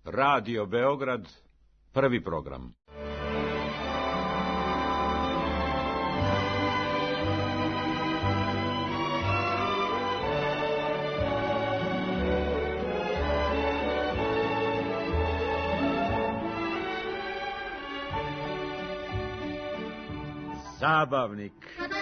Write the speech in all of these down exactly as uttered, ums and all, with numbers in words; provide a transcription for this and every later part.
Radio Beograd, prvi program. Zabavnik.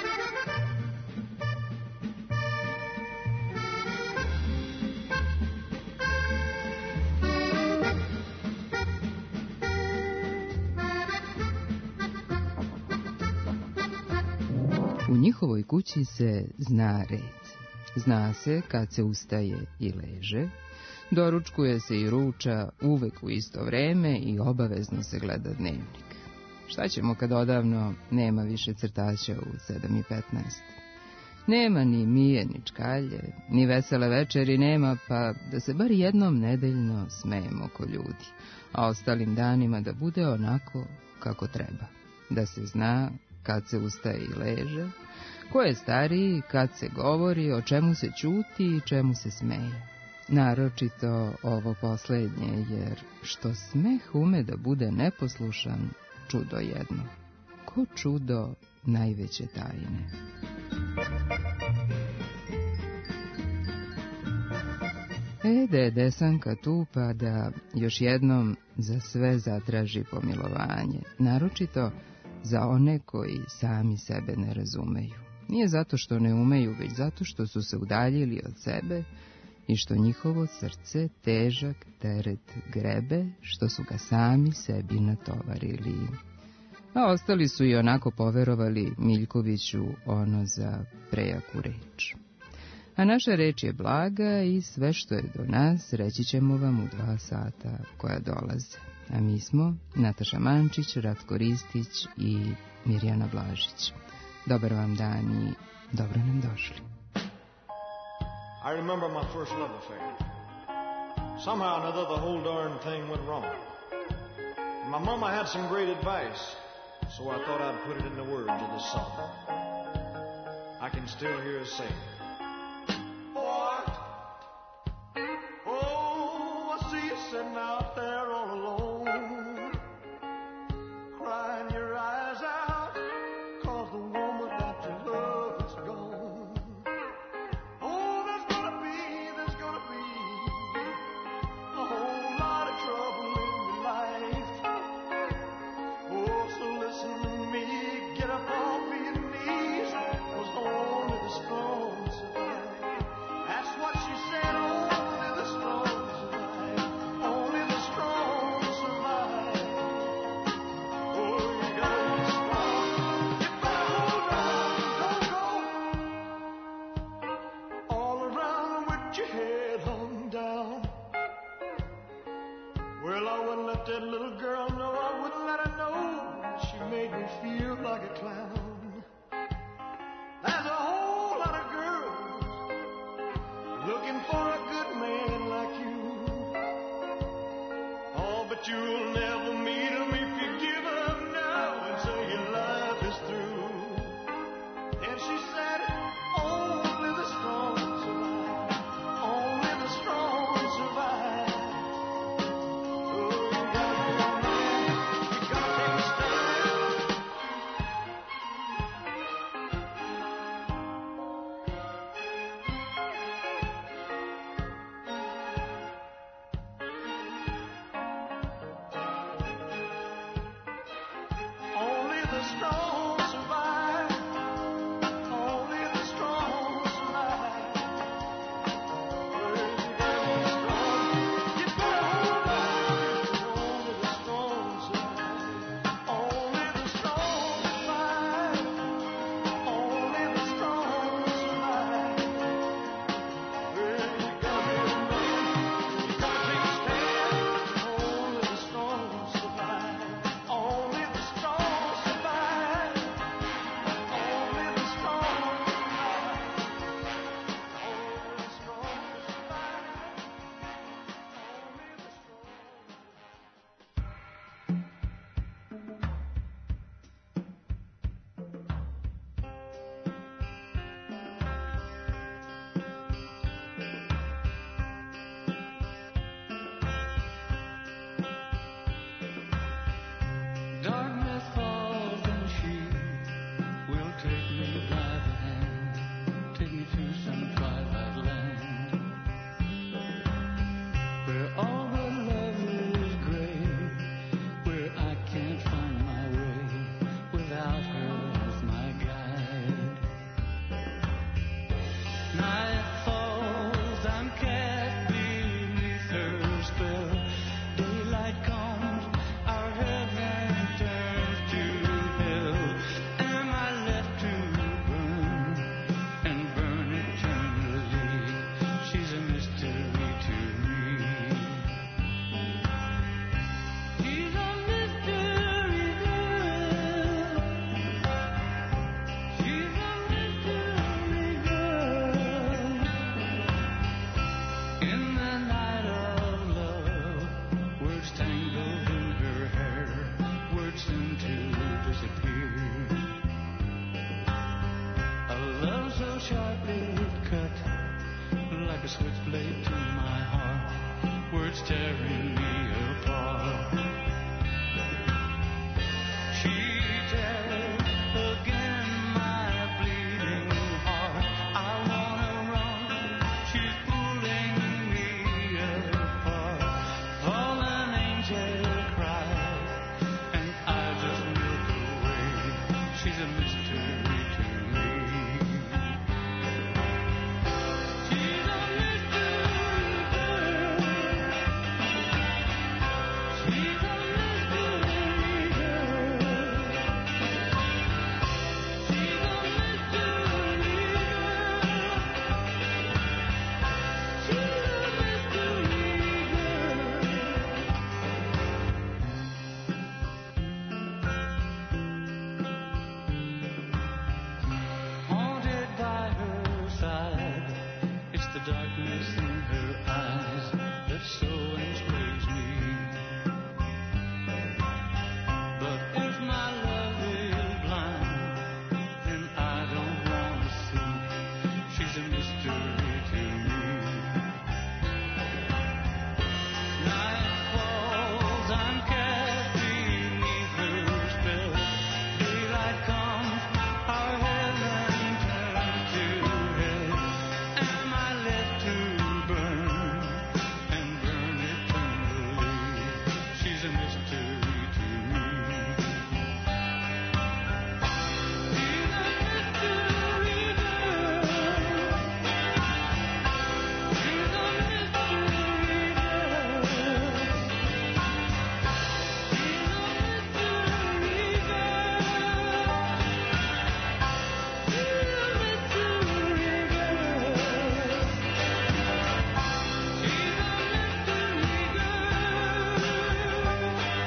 U njihovoj kući se zna red. Zna se kad se ustaje i leže, doručkuje se i ruča uvek u isto vreme i obavezno se gleda dnevnik. Šta ćemo kad odavno nema više crtaća u sedam i petnaest? Nema ni mije, ni čkalje, ni vesele večeri nema, pa da se bar jednom nedeljno smejemo ko ljudi, a ostalim danima da bude onako kako treba. Da se zna kad se ustaje i leže, ko je stariji, kad se govori, o čemu se ćuti i čemu se smeje. Naročito ovo poslednje, jer što smeh ume da bude neposlušan, čudo jedno. Ko čudo najveće tajne. E, da je Desanka tu, pa da još jednom za sve zatraži pomilovanje, naročito za one koji sami sebe ne razumeju. Nije zato što ne umeju, već zato što su se udaljili od sebe i što njihovo srce težak teret grebe, što su ga sami sebi natovarili. A ostali su i onako poverovali Miljkoviću ono za prejaku reč. A naša reč je blaga i sve što je do nas reći ćemo vam u dva sata koja dolaze. A mi smo Nataša Mančić, Ratko Ristić i Mirjana Blažić. Dobar vam dan i dobro nam došli. I remember my first love affair. Somehow or another the whole darn thing went wrong. My mama had some great advice, so I thought I'd put it in the words of this song. I can still hear her sing. Boy, oh, I see you sitting out there all alone, crying your eyes out, 'cause the woman that you love is gone. Oh, there's gonna be, there's gonna be a whole lot of trouble in your life. Oh, so listen to me, get up off your knees, 'cause only the strong survive. That's what she said, only the strong survive. Only the strong survive. Oh, you gotta be strong. You better hold on, don't go all around with your head hung down. Well, I wouldn't let that little girl know, I wouldn't let her know. She made me feel like a clown. There's a whole lot of girls looking for a good man like you. Oh, but you'll never meet him if you give up now and say your life is through. And she said, only the strong survive. Only the strong survive. Oh, you gotta be a man. You gotta take a stand. Only the strong survive. Only the strong survive. Well, you gotta be strong. You better hold on. Only the strong survive. Only the strong survive. Only the strong survive. Well, you gotta be a man. You gotta take a stand. Only the strong survive. Only the strong survive. disappeared. A love so sharply cut, like a switchblade to my heart, words tearing me apart. She tears again my bleeding heart. I wanna run, she's pulling me apart. Fallen angel cries, and I just look away. She's a mystery to me. She's a mystery girl. She's a mystery girl. She's a mystery girl. She's a Haunted by her side, it's the darkness in her eyes that so enslaves me. But if my love is blind, then I don't want to see. She's a mystery to me. Night falls, I'm cast beneath her spell. Daylight comes, our heaven turns to hell. Am I left to burn and burn eternally? She's a mystery to me. She's a mystery girl. She's a mystery girl. She's a mystery girl. She's a mystery girl. She's a mystery girl.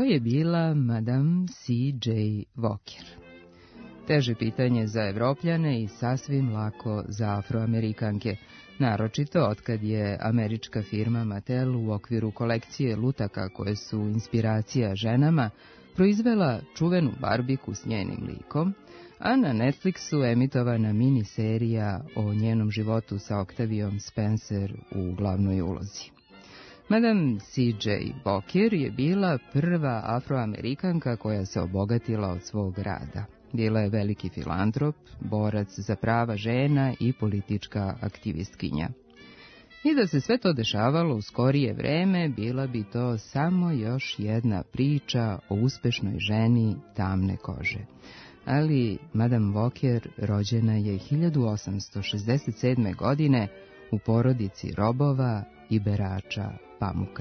je bila Madame C J Walker. Teže pitanje za Evropljane i sasvim lako za Afroamerikanke, naročito otkad je američka firma Mattel u okviru kolekcije lutaka koje su inspiracija ženama proizvela čuvenu barbiku s njenim likom, a na Netflixu emitovana miniserija o njenom životu sa Octaviom Spencer u glavnoj ulozi. Madame C J Walker je bila prva Afroamerikanka koja se obogatila od svog rada. Bila je veliki filantrop, borac za prava žena i politička aktivistkinja. I da se sve to dešavalo u skorije vreme, bila bi to samo još jedna priča o uspešnoj ženi tamne kože. Ali Madame Walker rođena je hiljadu osamsto šezdeset sedme. godine u porodici robova i berača pamuka.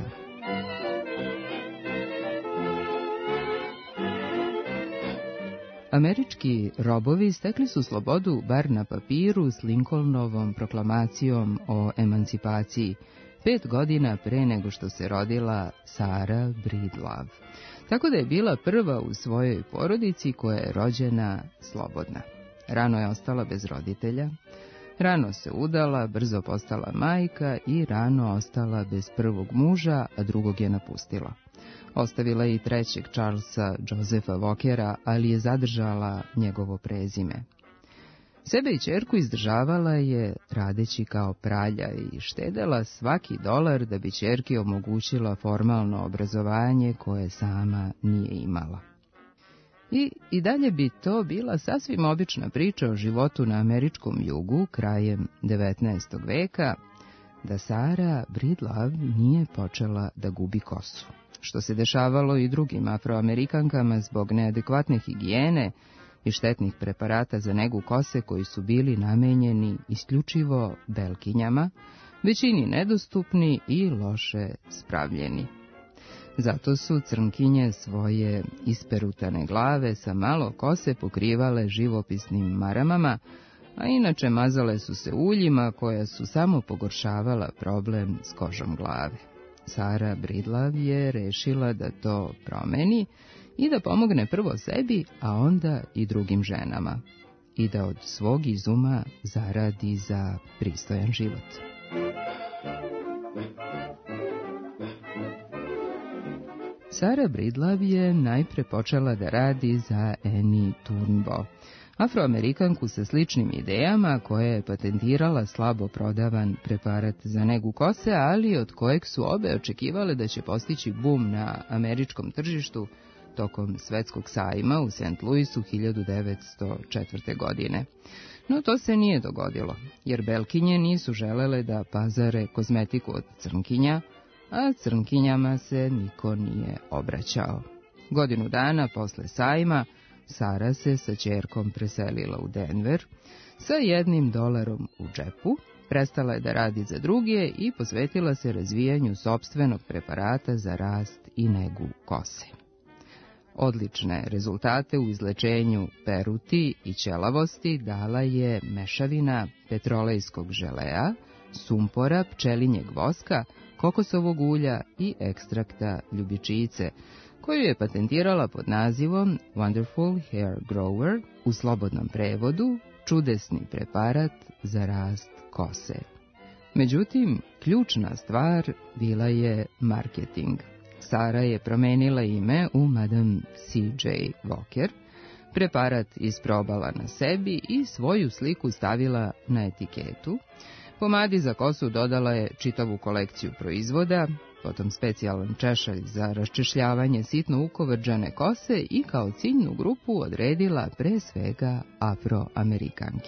Američki robovi stekli su slobodu bar na papiru s Lincolnovom proklamacijom o emancipaciji, pet godina pre nego što se rodila Sarah Breedlove. Tako da je bila prva u svojoj porodici koja je rođena slobodna. Rano je ostala bez roditelja, rano se udala, brzo postala majka i rano ostala bez prvog muža, a drugog je napustila. Ostavila je i trećeg Charlesa Josepha Walkera, ali je zadržala njegovo prezime. Sebe i ćerku izdržavala je radeći kao pralja i štedela svaki dolar da bi ćerki omogućila formalno obrazovanje koje sama nije imala. I, i dalje bi to bila sasvim obična priča o životu na američkom jugu krajem devetnaestog veka, da Sarah Breedlove nije počela da gubi kosu, što se dešavalo i drugim afroamerikankama zbog neadekvatne higijene i štetnih preparata za negu kose koji su bili namenjeni isključivo belkinjama, većini nedostupni i loše spravljeni. Zato su crnkinje svoje isperutane glave sa malo kose pokrivale živopisnim maramama, a inače mazale su se uljima koja su samo pogoršavala problem s kožom glave. Sarah Breedlove je rešila da to promeni i da pomogne prvo sebi, a onda i drugim ženama. I da od svog izuma zaradi za pristojan život. Sarah Breedlove je najpre počela da radi za Annie Turnbull, Afroamerikanku sa sličnim idejama koja je patentirala slabo prodavan preparat za negu kose, ali od kojeg su obe očekivale da će postići bum na američkom tržištu tokom svetskog sajma u Saint Louisu hiljadu devetsto četvrte. godine. No to se nije dogodilo, jer belkinje nisu želele da pazare kozmetiku od crnkinja, a crnkinjama se niko nije obraćao. Godinu dana posle sajma, Sara se sa ćerkom preselila u Denver, sa jednim dolarom u džepu, prestala je da radi za druge i posvetila se razvijanju sopstvenog preparata za rast i negu kose. Odlične rezultate u izlečenju peruti i ćelavosti dala je mešavina petrolejskog želea, sumpora, pčelinjeg voska, kokosovog ulja i ekstrakta ljubičice, koju je patentirala pod nazivom Wonderful Hair Grower, u slobodnom prevodu čudesni preparat za rast kose. Međutim, ključna stvar bila je marketing. Sara je promenila ime u Madame C J Walker, preparat isprobala na sebi i svoju sliku stavila na etiketu. Pomadi za kosu dodala je čitavu kolekciju proizvoda, potom specijalan češalj za raščešljavanje sitno ukovrđane kose i kao ciljnu grupu odredila pre svega Afroamerikanke.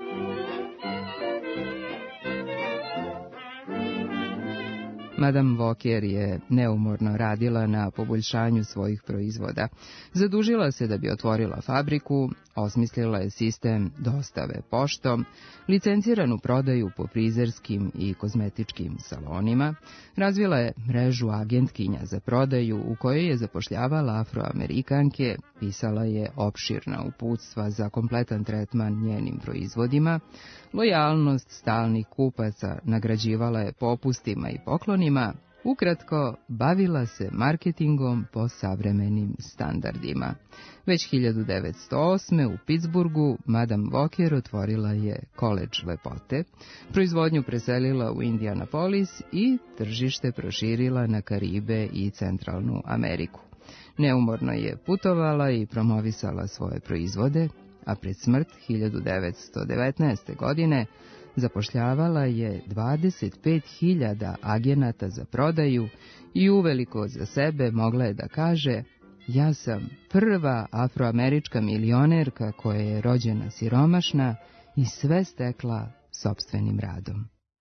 Madame Walker je neumorno radila na poboljšanju svojih proizvoda. Zadužila se da bi otvorila fabriku, osmislila je sistem dostave poštom, licenciranu prodaju po frizerskim i kozmetičkim salonima, razvila je mrežu agentkinja za prodaju u kojoj je zapošljavala Afroamerikanke, pisala je opširna uputstva za kompletan tretman njenim proizvodima, lojalnost stalnih kupaca nagrađivala je popustima i poklonima, Ukratko, bavila se marketingom po savremenim standardima. Već hiljadu devetsto osme u Pittsburghu Madame Walker otvorila je koledž lepote, proizvodnju preselila u Indianapolis i tržište proširila na Karibe i Centralnu Ameriku. Neumorno je putovala i promovisala svoje proizvode, a pred smrt hiljadu devetsto devetnaeste. godine zapošljavala je dvadeset pet hiljada agenata za prodaju i uveliko za sebe mogla je da kaže: ja sam prva afroamerička milionerka koja je rođena siromašna i sve stekla sopstvenim radom.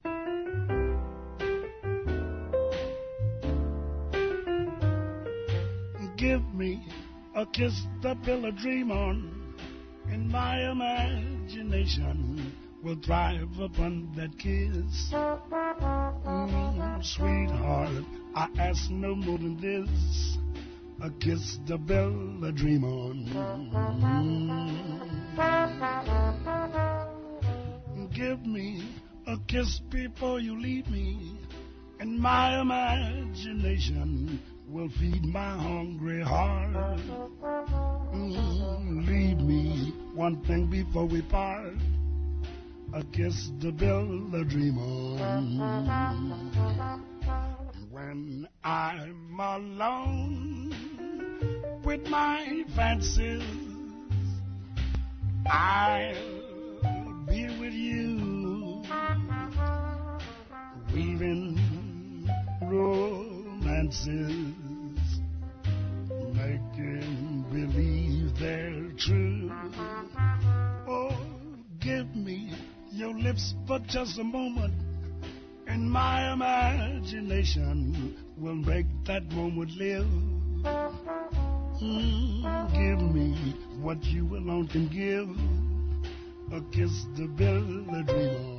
Give me a kiss to build a dream on, and my imagination will thrive upon that kiss. Mm, sweetheart, I ask no more than this, a kiss to build a dream on. Mm. Give me a kiss before you leave me, and my imagination will feed my hungry heart. Mm, leave me one thing before we part, a kiss to build a dream on. When I'm alone with my fancies, I'll be with you, weaving romances, making believe they're true. Oh, give me your lips for just a moment, and my imagination will make that moment live. Mm, give me what you alone can give, a kiss to build a dream on.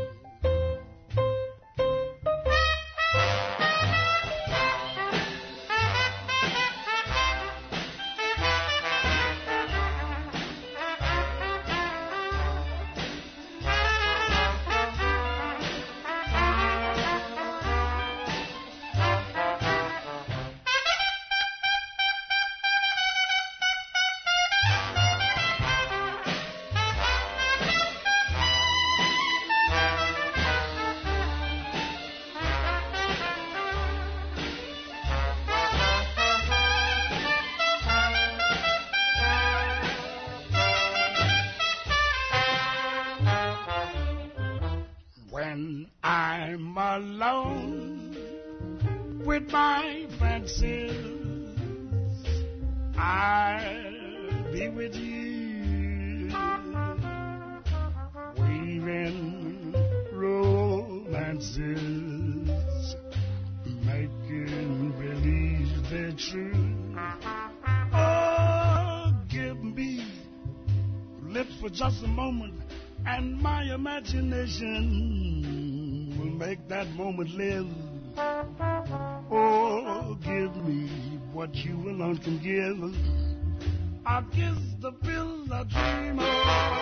When I'm alone with my fancies, I'll be with you, weaving romances, making believe they're true. Oh, give me lips for just a moment, and my imagination will make that moment live. Oh, give me what you alone can give, I'll kiss the build a dream on.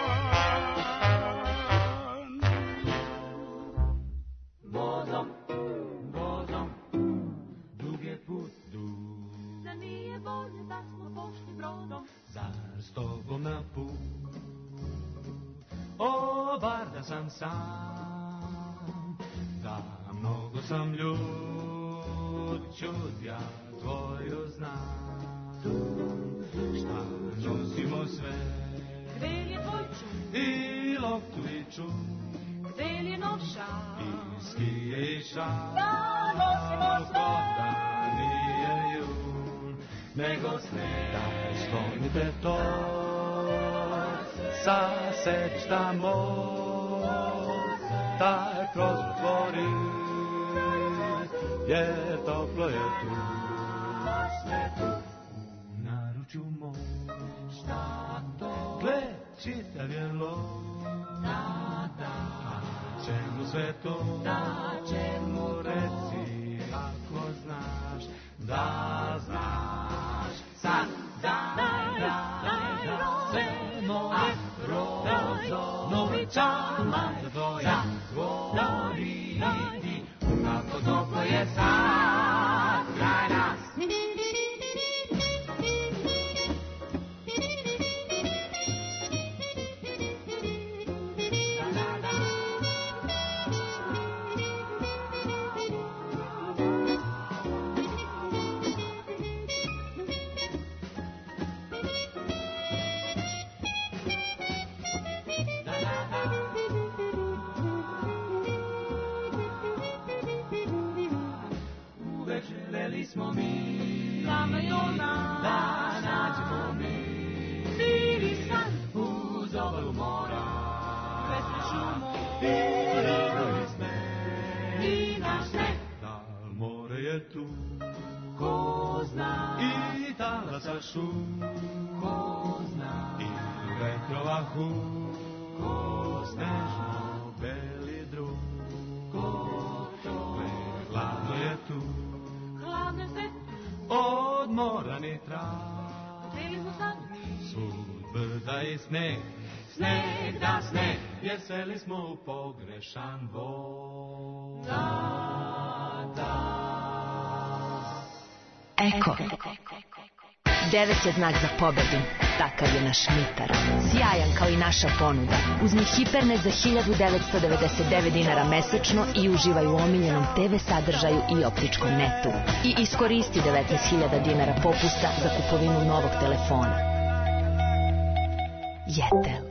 Brodom, brodom, dug je put dug. Da nije bolje da smo pošli brodom, Zar s tobom na put? O, bar da sam sam, da mnogo sam ljud, čud ja tvoju znam. Šta nosimo sve, gde je tvoj čud, i loptu i čud, gde je novšak, i skije i šal. Da nosimo sve. Da nije jul, nego sneg, daj sklonite to, sa sečta mota kroz otvori, jer toplo je tu, sve tu. U naručju moj, šta to? Gle, čitav je lov, Da, da, čemu sve to? da, čemu to? Reci ako znaš, da znaš. Sad, daj, Daj, daj, daj, daj, roze, sve moje rozo, novi čamar, tvoja, daj, tvori, daj, kako toplo je sad. smo mi, tamo i ona, da nađemo mi. Siri san uz obalu mora, vesel šumo, i sneg, i naš sneg. Da more je tu, Ko zna, i talasa šum, ko zna, i vetrova hum, ko zna, nežno beli drug. ko to, Hladno je tu, hladne se, od mora ni trav, bili smo sad mi. svud brda i sneg, sneg da sneg, jer seli smo u pogrešan vod. Eko. Devet je znak za pobedu, takav je naš mitar. Sjajan kao i naša ponuda. Uzmi Hipernet za hiljadu devetsto devedeset devet dinara mesečno i uživaj u omiljenom te ve sadržaju i optičkom netu. I iskoristi devetnaest hiljada dinara popusta za kupovinu novog telefona. Jetel.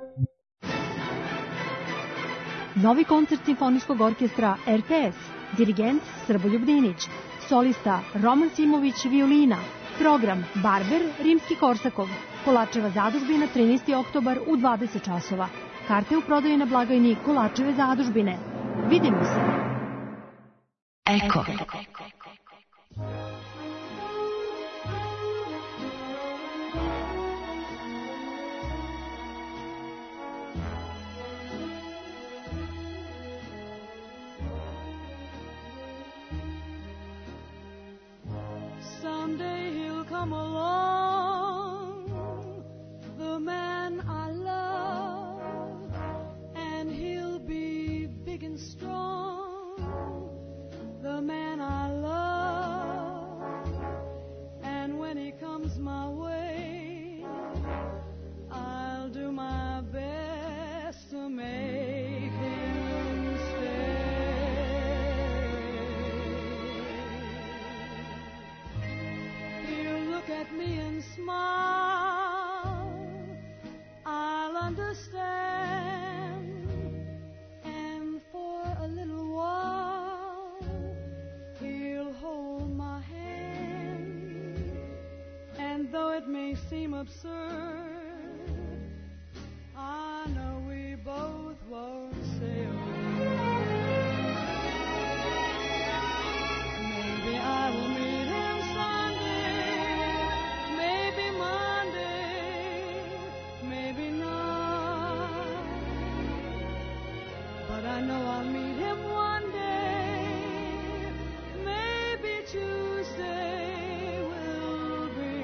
Novi koncert Simfonijskog orkestra er te es, dirigent Srboljub Dinić, solista Roman Simović violina, program Barber Rimski-Korsakov, Kolačeva zadužbina trinaesti oktobar u dvadeset časova. Karte u prodaji na blagajni Kolačeve zadužbine. Vidimo se. Eko. Someday he'll come along, the man I love, and he'll be big and strong, the man I love. And when he comes my way, I'll do my best to make him stay. He'll look at me and smile, I'll understand, and for a little while he'll hold my hand. And though it may seem absurd, I know we both won't say a word. Maybe I will meet him Sunday, maybe Monday, maybe not. But I know I'll meet him one day, maybe Tuesday will be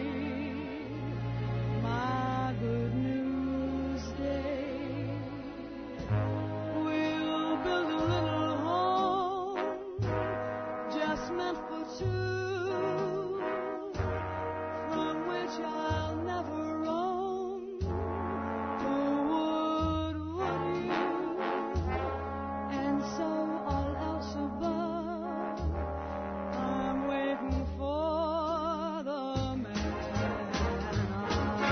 my good news day. We'll build a little home just meant for two, from which I'll never roam. Oh, would, would you? And so all else above, I'm waiting for the man I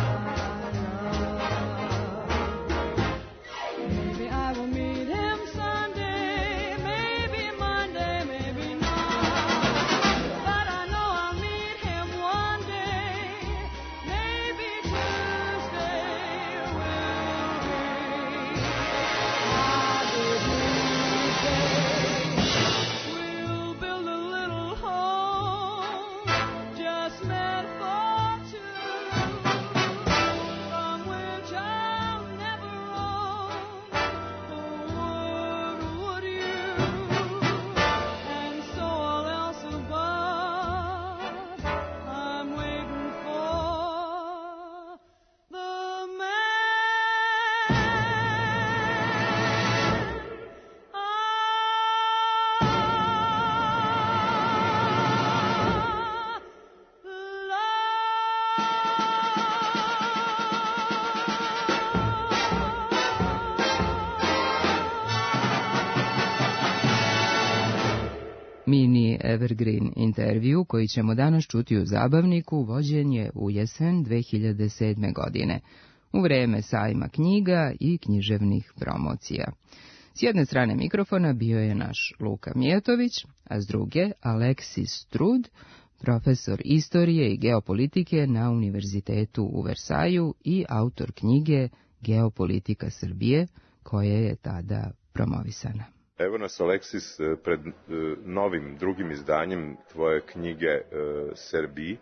love. Maybe I will meet him Sunday, maybe Monday, maybe not. But I know I'll meet him one day, maybe Tuesday will be my good news day. We'll build a little home just meant for two, from which I'll never roam. Oh, would, would you? And so all else above, I'm waiting for the man I Mini Evergreen intervju koji ćemo danas čuti u Zabavniku vođen je u jesen dve hiljade sedme. godine, u vreme sajma knjiga i književnih promocija. S jedne strane mikrofona bio je naš Luka Mijetović, a s druge Aleksis Trud, profesor istorije i geopolitike na Univerzitetu u Versaju i autor knjige Geopolitika Srbije, koja je tada promovisana. Evo nas, Aleksis, pred novim, drugim izdanjem tvoje knjige Serbiji,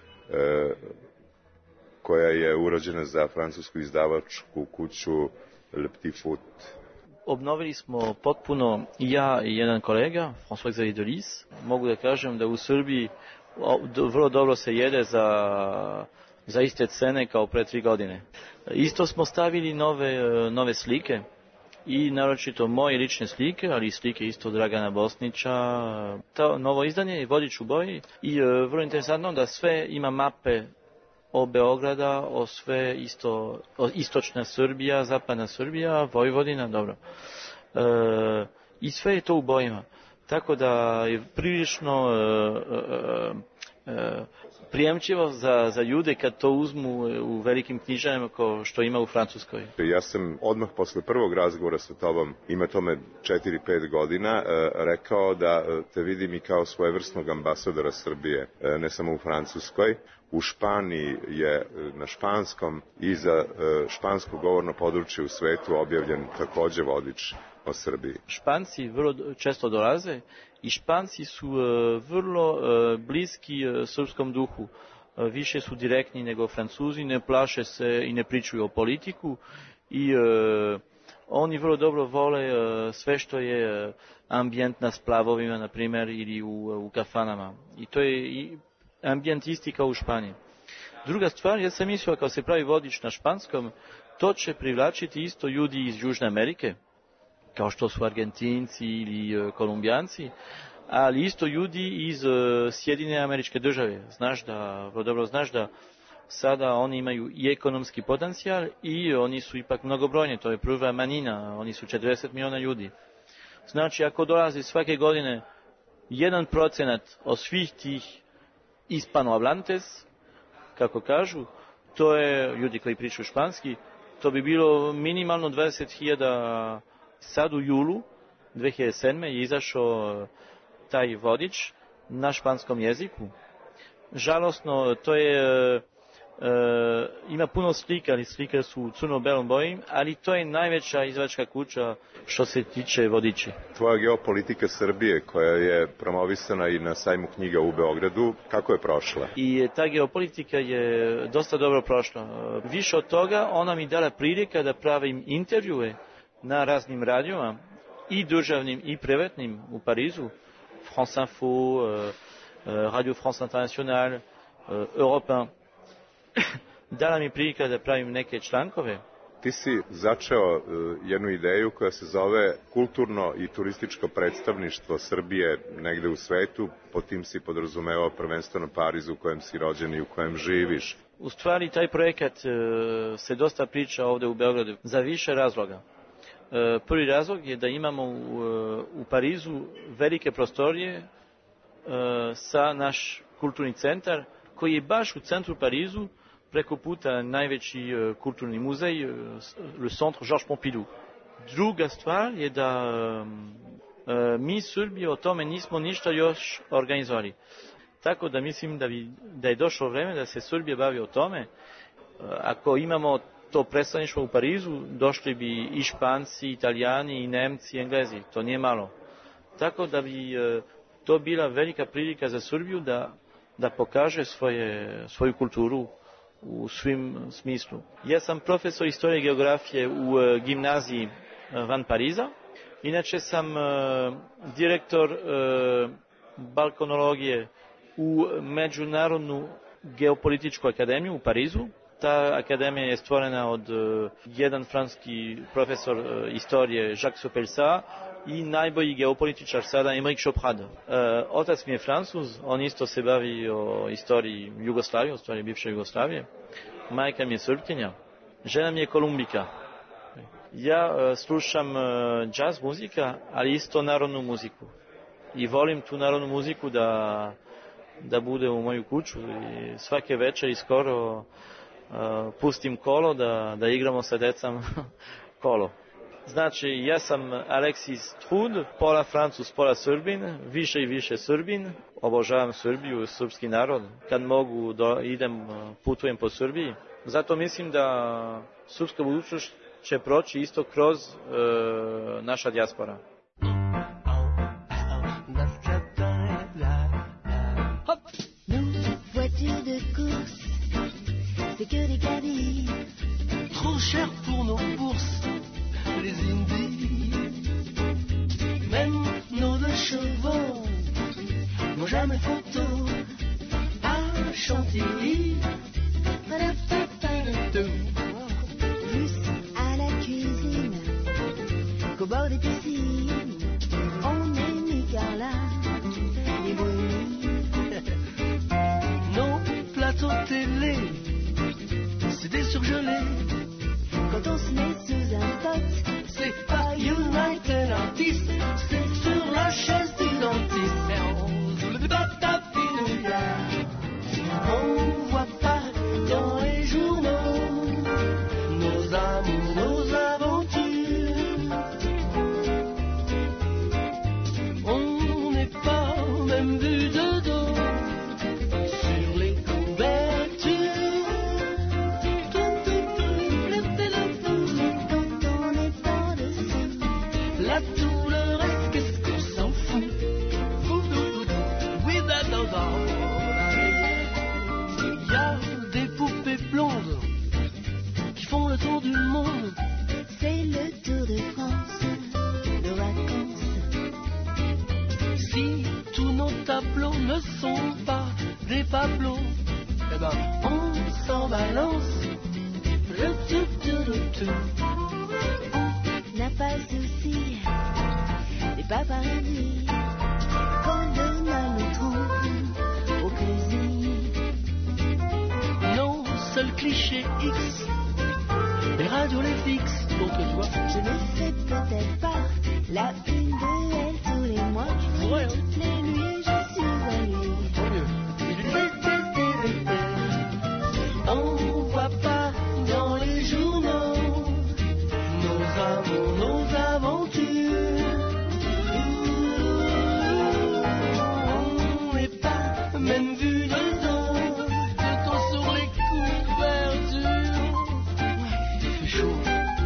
koja je urađena za francusku izdavačku kuću Le Petit Foot. Obnovili smo potpuno i ja i jedan kolega, François-Xavier Delis. Mogu da kažem da u Srbiji vrlo dobro se jede za, za iste cene kao pre tri godine. Isto smo stavili nove, nove slike i naročito moje lične slike, ali i slike isto Dragana Bosnića. To novo izdanje je Vodič u boji i vrlo interesantno da sve ima mape o Beograda, o sve isto, o istočna Srbija, zapadna Srbija, Vojvodina, dobro. E, I sve je to u bojima. Tako da je prilično e, e, e, prijemčivo za, za ljude kad to uzmu u velikim knjižarama kao što ima u Francuskoj. Ja sam odmah posle prvog razgovora sa tobom, ima tome četiri pet godina, e, rekao da te vidim i kao svojevrsnog ambasadora Srbije, e, ne samo u Francuskoj. U Španiji je na španskom i za špansko govorno područje u svetu objavljen takođe vodič o Srbiji. Španci vrlo često dolaze i Španci su vrlo bliski srpskom duhu. Više su direktni nego Francuzi, ne plaše se i ne pričaju o politiku i oni vrlo dobro vole sve što je ambijent na splavovima, na primjer, ili u, u kafanama. I to je i ambijent isti kao u Španiji. Druga stvar, ja sam mislio kao se pravi vodič na španskom, to će privlačiti isto ljudi iz Južne Amerike, kao što su Argentinci ili Kolumbijanci, ali isto ljudi iz Sjedinjene Američke Države. Znaš da, vrlo dobro znaš da sada oni imaju i ekonomski potencijal i oni su ipak mnogobrojni, to je prva manjina, oni su četrdeset miliona ljudi. Znači, ako dolazi svake godine jedan procenat od svih tih hispanohablantes, kako kažu, to je ljudi koji pričaju španski, to bi bilo minimalno dvadeset hiljada. Sad u julu dve hiljade sedme je izašao taj vodič na španskom jeziku. Žalosno, to je, e, ima puno slika, ali slike su u crno-belom boji, ali to je najveća izdavačka kuća što se tiče vodiči. Tvoja geopolitika Srbije, koja je promovisana i na sajmu knjiga u Beogradu, kako je prošla? I ta geopolitika je dosta dobro prošla. Više od toga, ona mi dala prilika da pravim intervjue na raznim radijima, i državnim i privatnim u Parizu, France Info, Radio France Internationale, Europe un. Dala mi prilika da pravim neke člankove. Ti si začeo jednu ideju koja se zove kulturno i turističko predstavništvo Srbije negde u svetu, po tim si podrazumevao prvenstveno Parizu u kojem si rođen i u kojem živiš. U stvari, taj projekat se dosta priča ovde u Beogradu za više razloga. Prvi razlog je da imamo u, u Parizu velike prostorije sa naš kulturni centar, koji je baš u centru Parizu, preko puta najveći kulturni muzej, le Centre Georges Pompidou. Druga stvar je da mi Srbi o tome nismo ništa još organizovali. Tako da mislim da, bi, da je došlo vreme da se Srbija bavi o tome. Ako imamo to predstavništvo u Parizu, došli bi i Španci, Italijani, i Nemci, i Englezi. To nije malo. Tako da bi to bila velika prilika za Srbiju da, da pokaže svoje, svoju kulturu u svim smislu. Ja sam profesor istorije i geografije u gimnaziji van Pariza. Inače sam direktor balkonologije u Međunarodnu geopolitičku akademiju u Parizu. Ta akademija je stvorena od uh, jedan francuski profesor uh, istorije Jacques Sopelsa i najbolji geopolitičar sada Émeric Choprade. Uh, otac mi je Francuz, on isto se bavi o istoriji Jugoslavije, o stvari bivše Jugoslavije. Majka mi je Srpkinja, žena mi je Kolumbika. Ja uh, slušam uh, jazz muzika, ali isto narodnu muziku. I volim tu narodnu muziku da, da bude u moju kuću i svake večeri skoro Uh, pustim kolo da, da igramo sa decom kolo. Znači, ja sam Aleksis Trud, pola Francus, pola Srbin, više i više Srbin. Obožavam Srbiju, srpski narod. Kad mogu da idem, putujem po Srbiji. Zato mislim da srpska budućnost će proći isto kroz e, naša dijaspora. C'est que des cabines trop cher pour nos bourses, les indies. Même nos deux chevaux n'ont jamais photo à Chantilly. Juste à la cuisine, qu'au bord des piscines, on est mis Carla et Bruni. Nos plateaux télé, c'est des surgelés. Quand on se met sous un pote, c'est pas United Artists, c'est sur la chaise du dentiste. On voit pas dans les journaux nos amours, nos aventures. On n'est pas même vu de dos sur les couvertures. quand on est pas dessus, La douleur, est-ce qu'est-ce qu'on s'en fout? Oui, d'accord. Il y a des poupées blondes qui font le tour du monde. c'est le Tour de France, de vacances. Si tous nos tableaux ne sont pas des Pablos, eh ben on s'en balance. Le tout, tout, tout, tout. N'a pas de souci, des paparazzis, quand Donald nous trouve au cuisine. Nos seuls clichés X, les radios les fixes. Donc tu vois, Je ne fais peut-être pas la une de elle tous les mois, mais Ouais, hein. toutes les nuits je suis à lui. tant mieux. On voit pas dans les journaux nos amours, nos aventures. On n'est pas même vu de dos, quand sur les couvertures. Il fait chaud.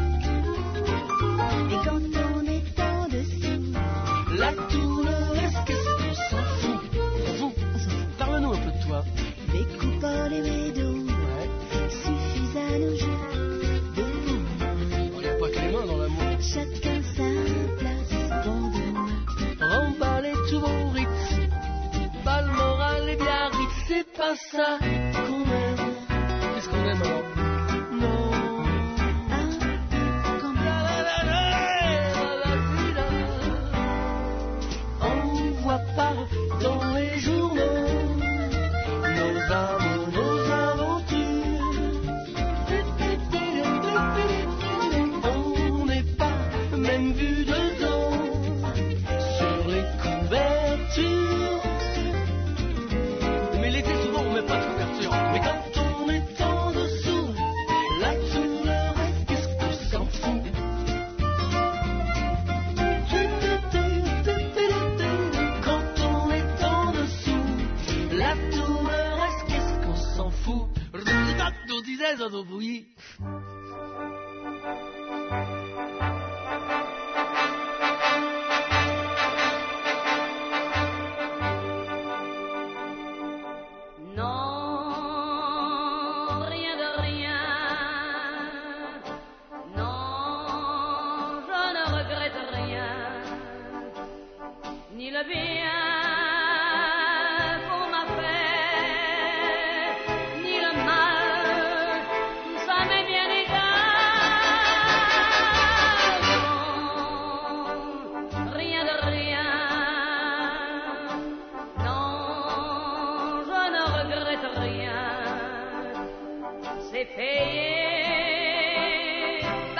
Et quand on est en dessous, La douleur, est-ce qu'est-ce qu'on s'en fout? On s'en fout. Parle-nous un peu de toi. les coupoles et les dos suffisent à nos jours. Debout, Il n'y a pas que les mains dans l'amour. chacun sa place, bon de moi. Remballez tous vos rites, pas le moral et Biarritz, c'est pas ça qu'on aime. Qu'est-ce qu'on aime alors? Non. Ah, quand même. On voit pas dans les journaux nos amours, nos aventures. On n'est pas même vu de dos sur les couvertures. Mais l'été souvent on met pas de couverture. Mais quand on est en dessous, la douleur, qu'est-ce qu'on s'en fout? Quand on est en dessous, la douleur, est-ce qu'est-ce qu'on s'en fout? On disait ça doit bouillir. Non, rien de rien. Non, je ne regrette rien. Ni le bien qu'on m'a fait, ni le mal, ça m'est bien égal. Non, rien de rien. Non, je ne regrette rien. C'est payé,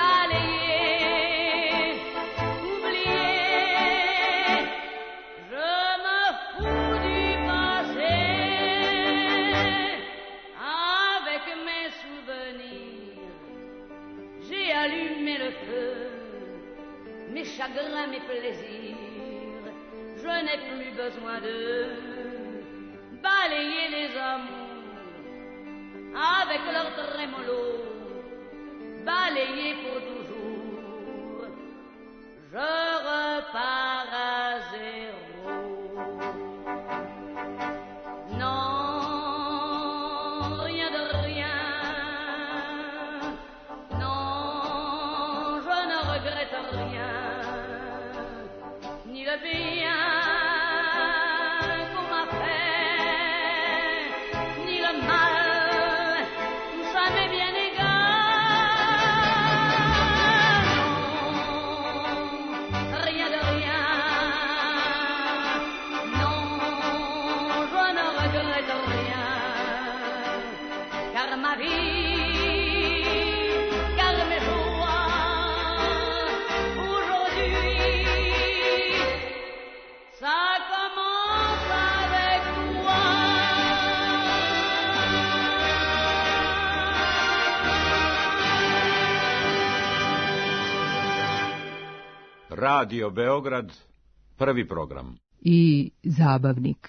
balayé, oublié. Je mes chagrins, mes plaisirs. Je n'ai plus besoin de balayer les amours avec leur trémolo, balayer pour toujours. Je repars à zéro. Non, rien de rien. Non, je ne regrette rien, ni le bien qu'on m'a fait, ni le mal, tout ça m'est bien égal. Non, rien de rien. Non, je ne regrette rien, car ma vie, car mes joies, aujourd'hui, ça commence avec toi. Radio Beograd, prvi program. I zabavnik.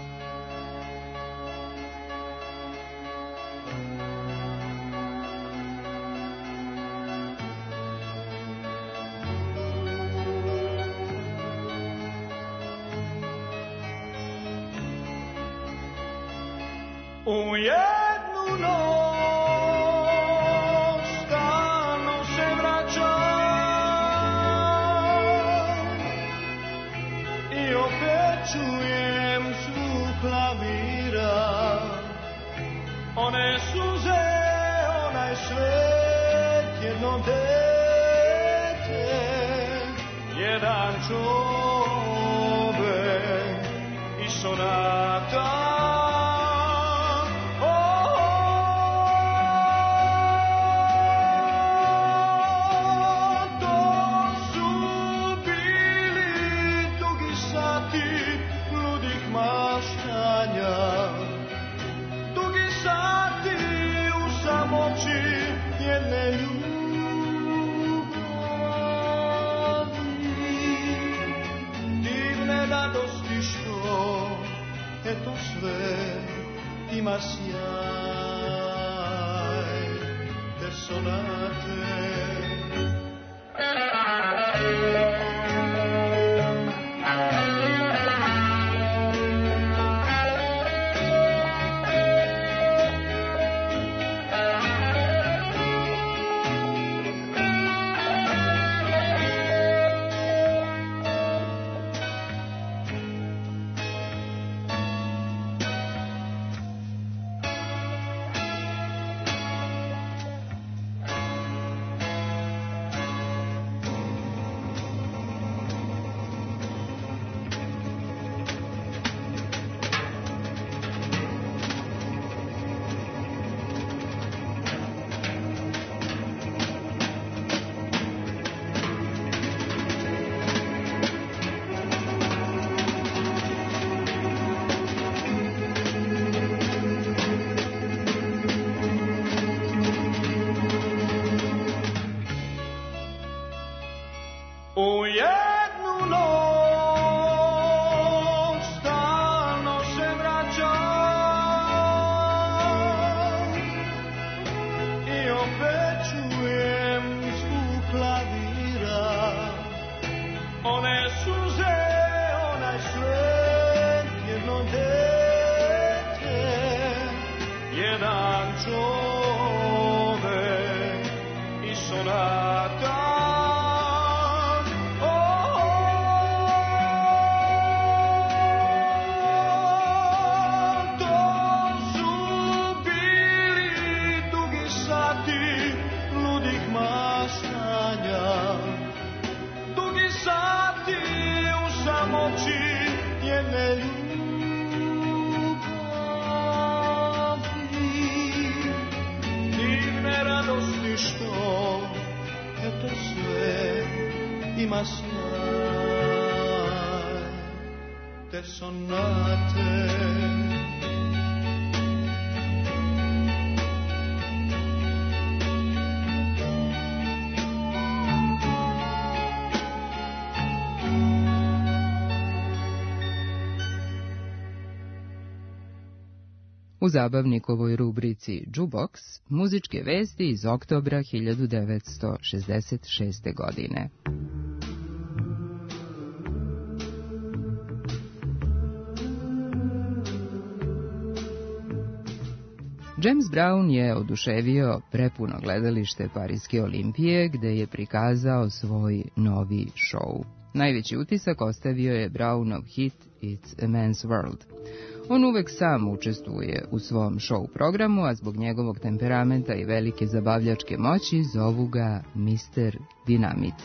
U jednu noć stalno se vraćam i opet čujem zvuk klavira, one suze, onaj svet, jedno dete, jedan čovek i sonata. Eto sve ima sjaj te sonate. U jednu noć stalno se vraćam i opet čujem zvuk klavira, one suze, onaj svet, jedno dete, jedan čovek i sonata. Ima sjaj te sonate. U zabavnikovoj rubrici Jukebox muzičke vesti iz oktobra hiljadu devetsto šezdeset šeste. godine. James Brown je oduševio prepuno gledalište Pariske olimpije, gde je prikazao svoj novi šou. Najveći utisak ostavio je Brownov hit It's a Man's World. On uvek sam učestvuje u svom show programu, a zbog njegovog temperamenta i velike zabavljačke moći zovu ga mister Dynamite.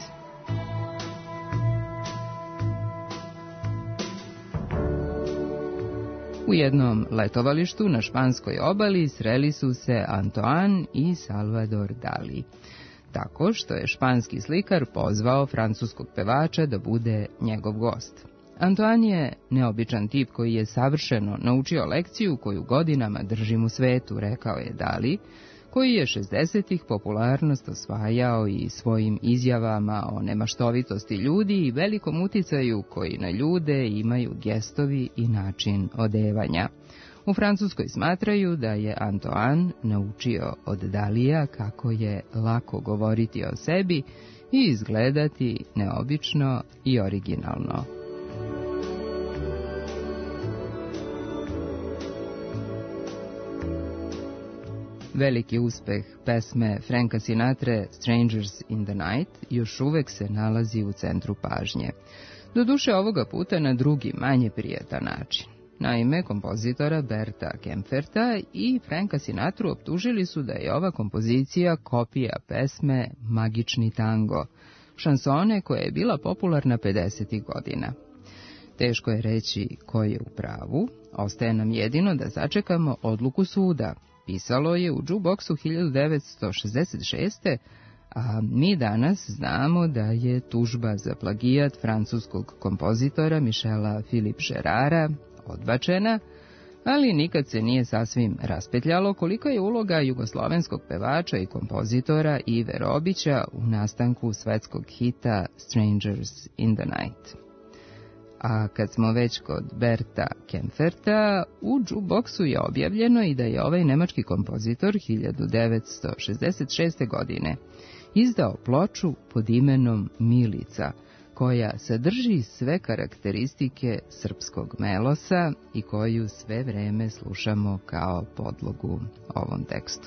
U jednom letovalištu na španskoj obali sreli su se Antoine i Salvador Dali, tako što je španski slikar pozvao francuskog pevača da bude njegov gost. Antoine je neobičan tip koji je savršeno naučio lekciju koju godinama držim u svetu, rekao je Dali, koji je šezdesetih popularnost osvajao i svojim izjavama o nemaštovitosti ljudi i velikom uticaju koji na ljude imaju gestovi i način odevanja. U Francuskoj smatraju da je Antoine naučio od Dalija kako je lako govoriti o sebi i izgledati neobično i originalno. Veliki uspeh pesme Franka Sinatre Strangers in the Night još uvek se nalazi u centru pažnje. Doduše ovoga puta na drugi, manje prijetan način. Naime, kompozitora Berta Kempferta i Franka Sinatru optužili su da je ova kompozicija kopija pesme Magični tango, šansone koja je bila popularna pedesetih godina. Teško je reći ko je u pravu, ostaje nam jedino da sačekamo odluku suda. Pisalo je u Jukeboxu hiljadu devetsto šezdeset šeste. a mi danas znamo da je tužba za plagijat francuskog kompozitora Michela Philippe Gerara odbačena, ali nikad se nije sasvim raspetljalo kolika je uloga jugoslovenskog pevača i kompozitora Ive Robića u nastanku svetskog hita Strangers in the Night. A kad smo već kod Berta Kempferta, u Jukeboxu je objavljeno i da je ovaj nemački kompozitor hiljadu devetsto šezdeset šeste. godine izdao ploču pod imenom Milica, koja sadrži sve karakteristike srpskog melosa i koju sve vreme slušamo kao podlogu ovom tekstu.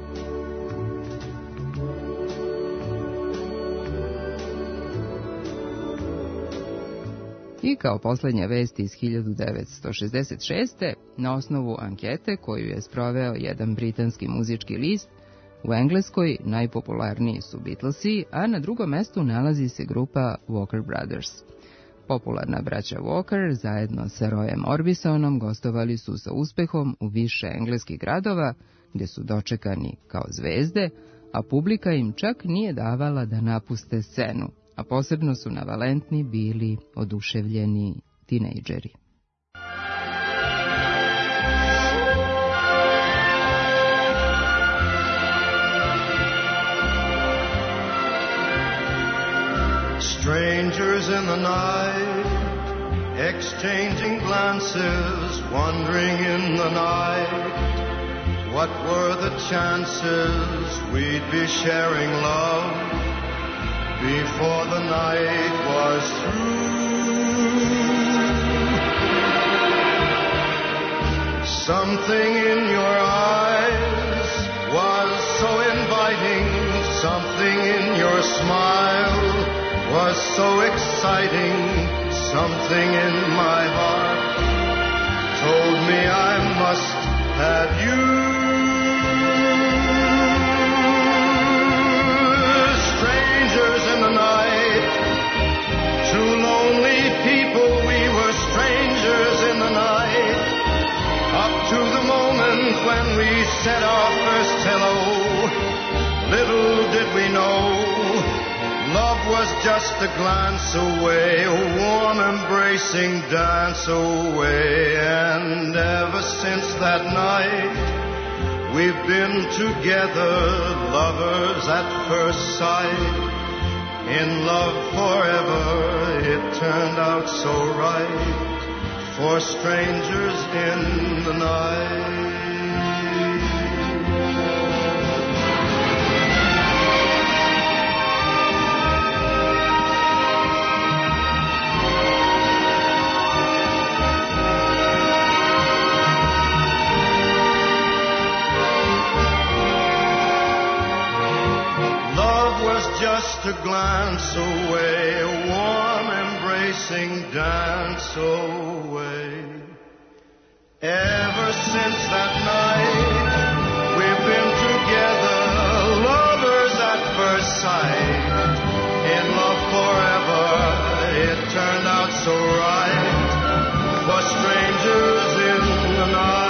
I kao posljednja vest iz hiljadu devetsto šezdeset šeste. na osnovu ankete koju je sproveo jedan britanski muzički list, u Engleskoj najpopularniji su Beatlesi, a na drugom mestu nalazi se grupa Walker Brothers. Popularna braća Walker zajedno sa Royem Orbisonom gostovali su sa uspehom u više engleskih gradova, gdje su dočekani kao zvezde, a publika im čak nije davala da napuste scenu, a posebno su navalentni bili oduševljeni tinejdžeri. Strangers in the night, exchanging glances, wandering in the night. What were the chances we'd be sharing love before the night was through? Something in your eyes was so inviting, something in your smile was so exciting, something in my heart told me I must have you. Strangers in the night, two lonely people, we were strangers in the night, up to the moment when we said our first hello. Little did we know love was just a glance away, a warm embracing dance away. And ever since that night, we've been together, lovers at first sight. In love forever, it turned out so right, for strangers in the night. dancing, dance away. Ever since that night, we've been together, lovers at first sight. In love forever, it turned out so right, for strangers in the night.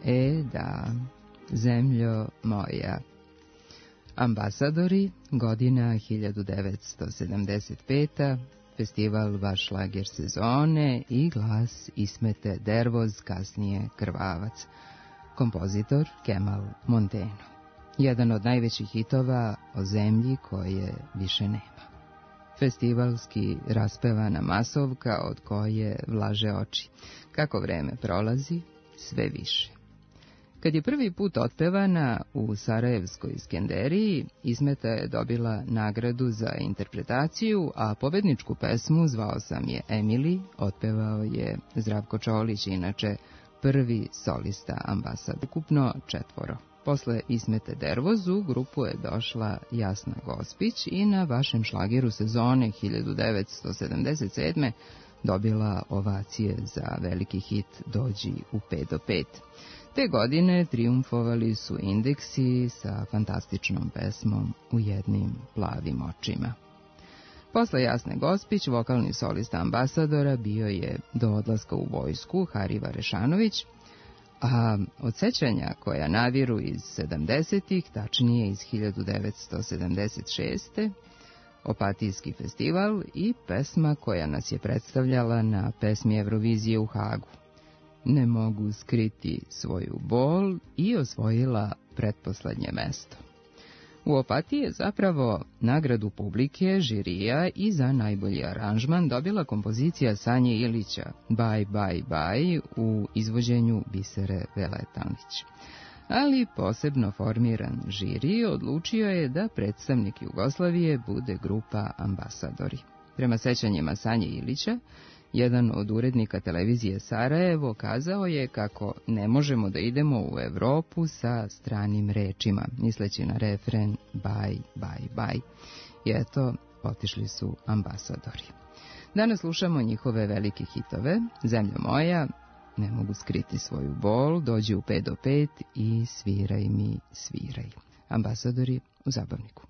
E da, zemljo moja. Ambasadori, godina hiljadu devetsto sedamdeset peta. Festival Vaš šlager sezone i glas Ismete Dervoz, kasnije Krvavac. Kompozitor Kemal Monteno. Jedan od najvećih hitova o zemlji koje više nema. Festivalski raspevana masovka od koje vlaže oči. Kako vreme prolazi, sve više. Kad je prvi put otpevana u Sarajevskoj Skenderiji, Ismeta je dobila nagradu za interpretaciju, a pobedničku pesmu Zvao sam je Emili otpevao je Zdravko Čolić, inače prvi solista Ambasador. Ukupno četvoro. Posle Ismete Dervoz u grupu je došla Jasna Gospić i na vašem šlageru sezone hiljadu devetsto sedamdeset sedme dobila ovacije za veliki hit Dođi u pet do pet. Te godine triumfovali su Indeksi sa fantastičnom pesmom U jednim plavim očima. Posle Jasne Gospić, vokalni solista Ambasadora bio je do odlaska u vojsku Hariva Rešanović, a od sećanja koja nadiru iz sedamdesetih, tačnije iz hiljadu devetsto sedamdeset šeste. Opatijski festival i pesma koja nas je predstavljala na pesmi Eurovizije u Hagu. Ne mogu skriti svoju bol i osvojila pretposlednje mesto. U Opatiji je zapravo nagradu publike, žirija i za najbolji aranžman dobila kompozicija Sanje Ilića Baj, baj, baj u izvođenju Bisere Veletanlić. Ali posebno formiran žiri odlučio je da predstavnik Jugoslavije bude grupa Ambasadori. Prema sećanjima Sanje Ilića, jedan od urednika televizije Sarajevo kazao je kako ne možemo da idemo u Evropu sa stranim rečima, misleći na refren baj, baj, baj. I eto, otišli su Ambasadori. Danas slušamo njihove velike hitove, Zemlja moja, Ne mogu skriti svoju bol, Dođi u pet do pet i Sviraj mi, sviraj. Ambasadori u Zabavniku.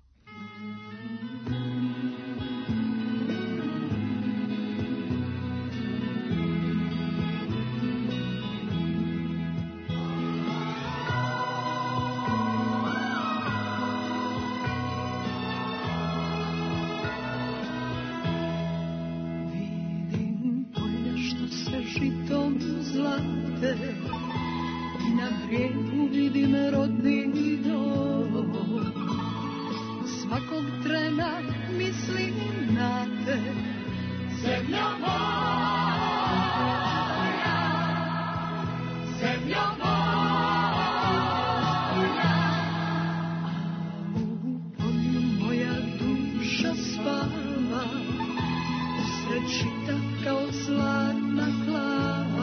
I na brijegu vidim rodni dom. Svakog trena mislim na te. Zemlja moja, zemlja moja, a u polju moja duša spava, usred žita kao zlatna klava.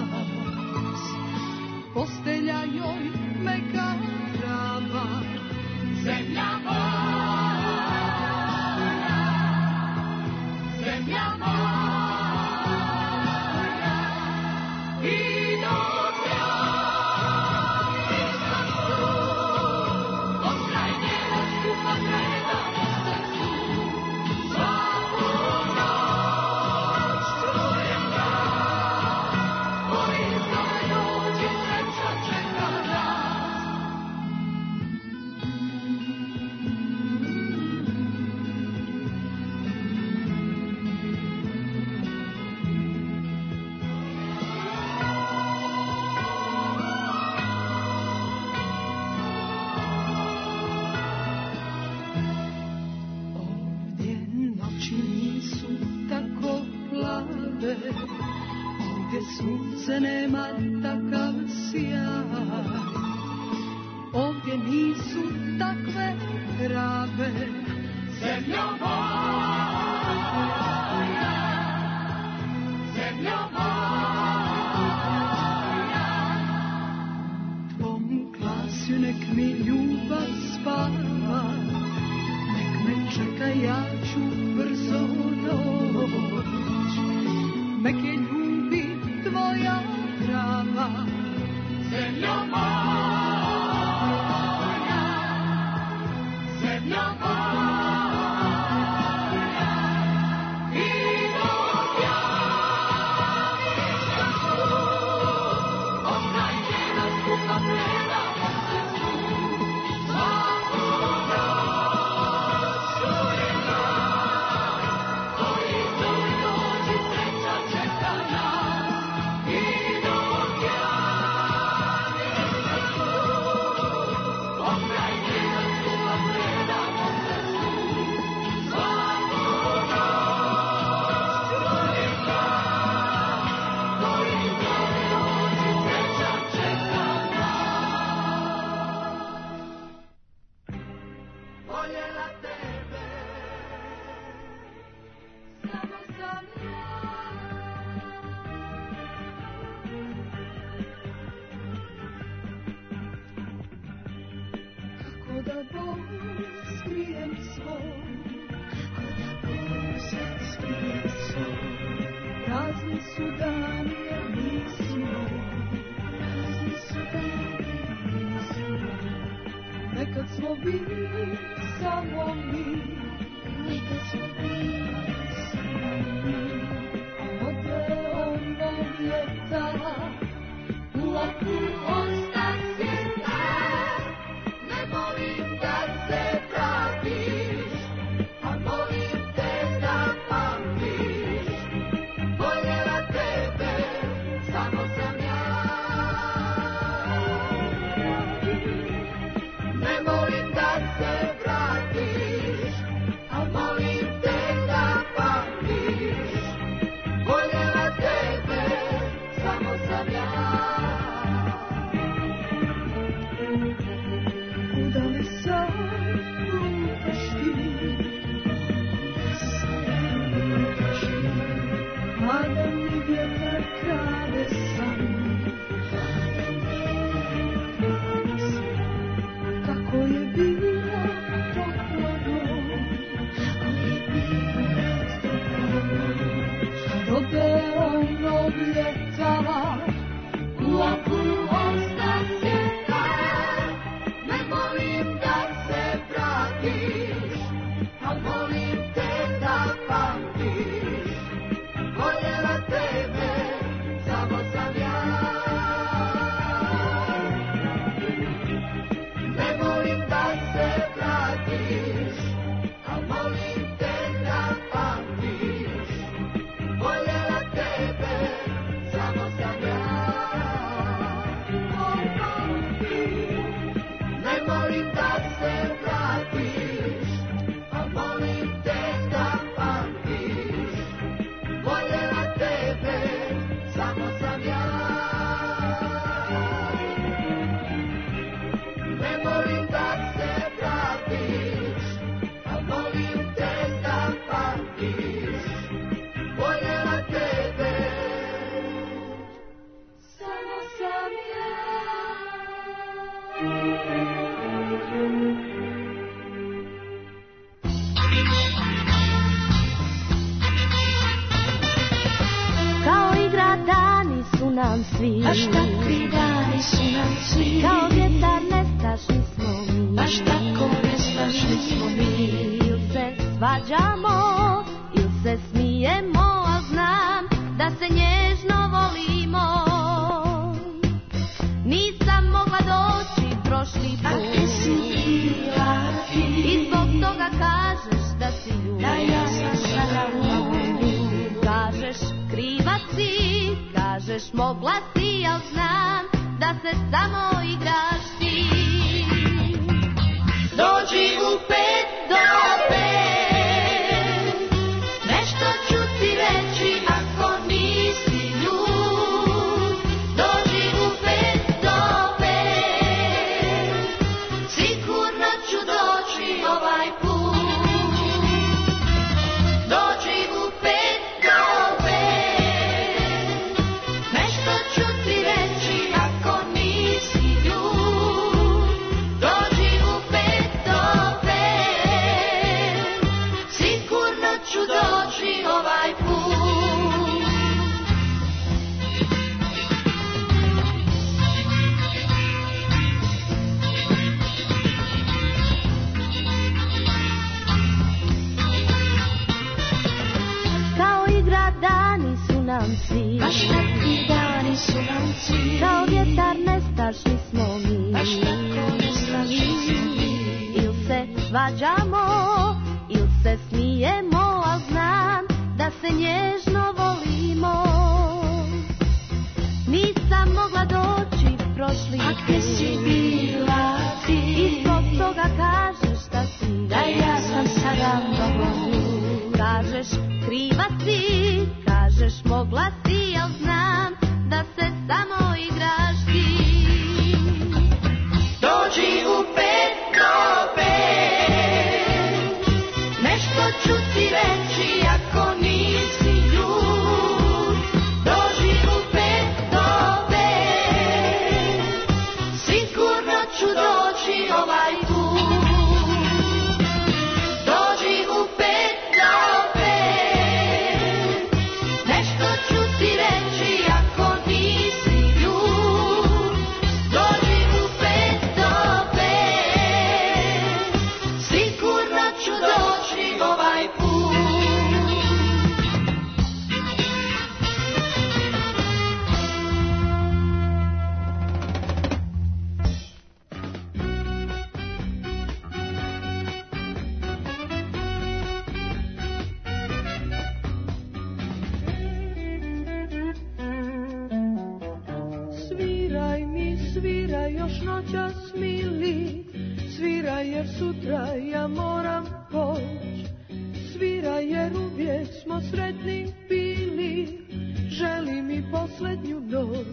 Postelja joj meka trava. Zemlja moja, zemlja moja, i dok ja nisam tu, od kraj njena skupa gleda u srcu, svaku noć čujem glas koji zove dođi. Ovdje sunce nema takav sjaj, ovdje nisu takve trave. Zemlja moja, zemlja moja, tvom glasu nek mi ljubav spava, nek me čeka, ja ću brzo doći. Nek je ljubi tvoja trava. Zemlja moja, zemlja moja, i dok ja nisam tu, od kraj njena skupa da Bog skrijem svoj, kako da Bog sad skrijem svoj. Razni su dani, jer nisi moj, Razni su dani, nisi moj. nekad smo bili samo mi, Nekad smo bili samo mi, a ode onog ljeta, u laku ostasi tak. Ne molim da se vratiš, a molim te da pamtiš, voljela tebe, samo sam ja. Ne molim da se vratiš, a molim te da pamtiš, voljela tebe, samo sam ja. Kuda mi sad lutaš ti, mada mi vjetar krade san, kako je bilo toplo noć, ode onog ljeta, u laku ostasi tak. Ne molim da se vratiš, a molim te da pamtiš, voljela tebe, samo sam ja. Ne molim da se vratiš, a molim te da pamtiš, voljela tebe, samo sam ja. Ne molim da se vratiš, a molim te da pamtiš, voljela tebe, samo sam ja. Ne molim da se vratiš, a molim te da pamtiš, voljela tebe, samo sam ja. Kao igra dani su nam svi, baš takvi dani su nam svi, kao vjetar nestašni smo mi, baš tako nestašni smo mi. Il se svađamo, il se smijemo, a znam da se nježno volimo. Nisam mogla doći prošli A put, ti si bila ti, i zbog toga kažeš da si ljud. da ja sam sada lud. Kažeš kriva si, kažeš mogla si, al znam da se samo igraš ti. Dođi u pet do pet, nešto ću ti reći ako nisi ljud. Dođi u pet do pet, sigurno ću doći ovaj put. Dođi u pet do pet, nešto ću ti reći ako nisi ljud. Dođi u pet do pet, sigurno ću doći ovaj put. Kao igra dani su nam svi, Baš takvi dani su nam svi, kao vjetar nestašni smo mi. baš tako nestašni smo mi. Il se svađamo, il se smijemo, a znam da se nježno volimo. Nisam mogla doći prošli A gdje si bila ti, i zbog toga kažeš da si, da ja sam sada mnogo lud. kažeš kriva si, kažeš mogla si, al znam da se samo igraš ti. Dođi u pet do pet, nešto ću ti reći ako nisi ljud. Dođi u pet do pet, sigurno ću doći ovaj put. svira još noćas mili, svira jer sutra ja moram poć, svira jer uvijek smo sretni bili, želi mi posljednju noć.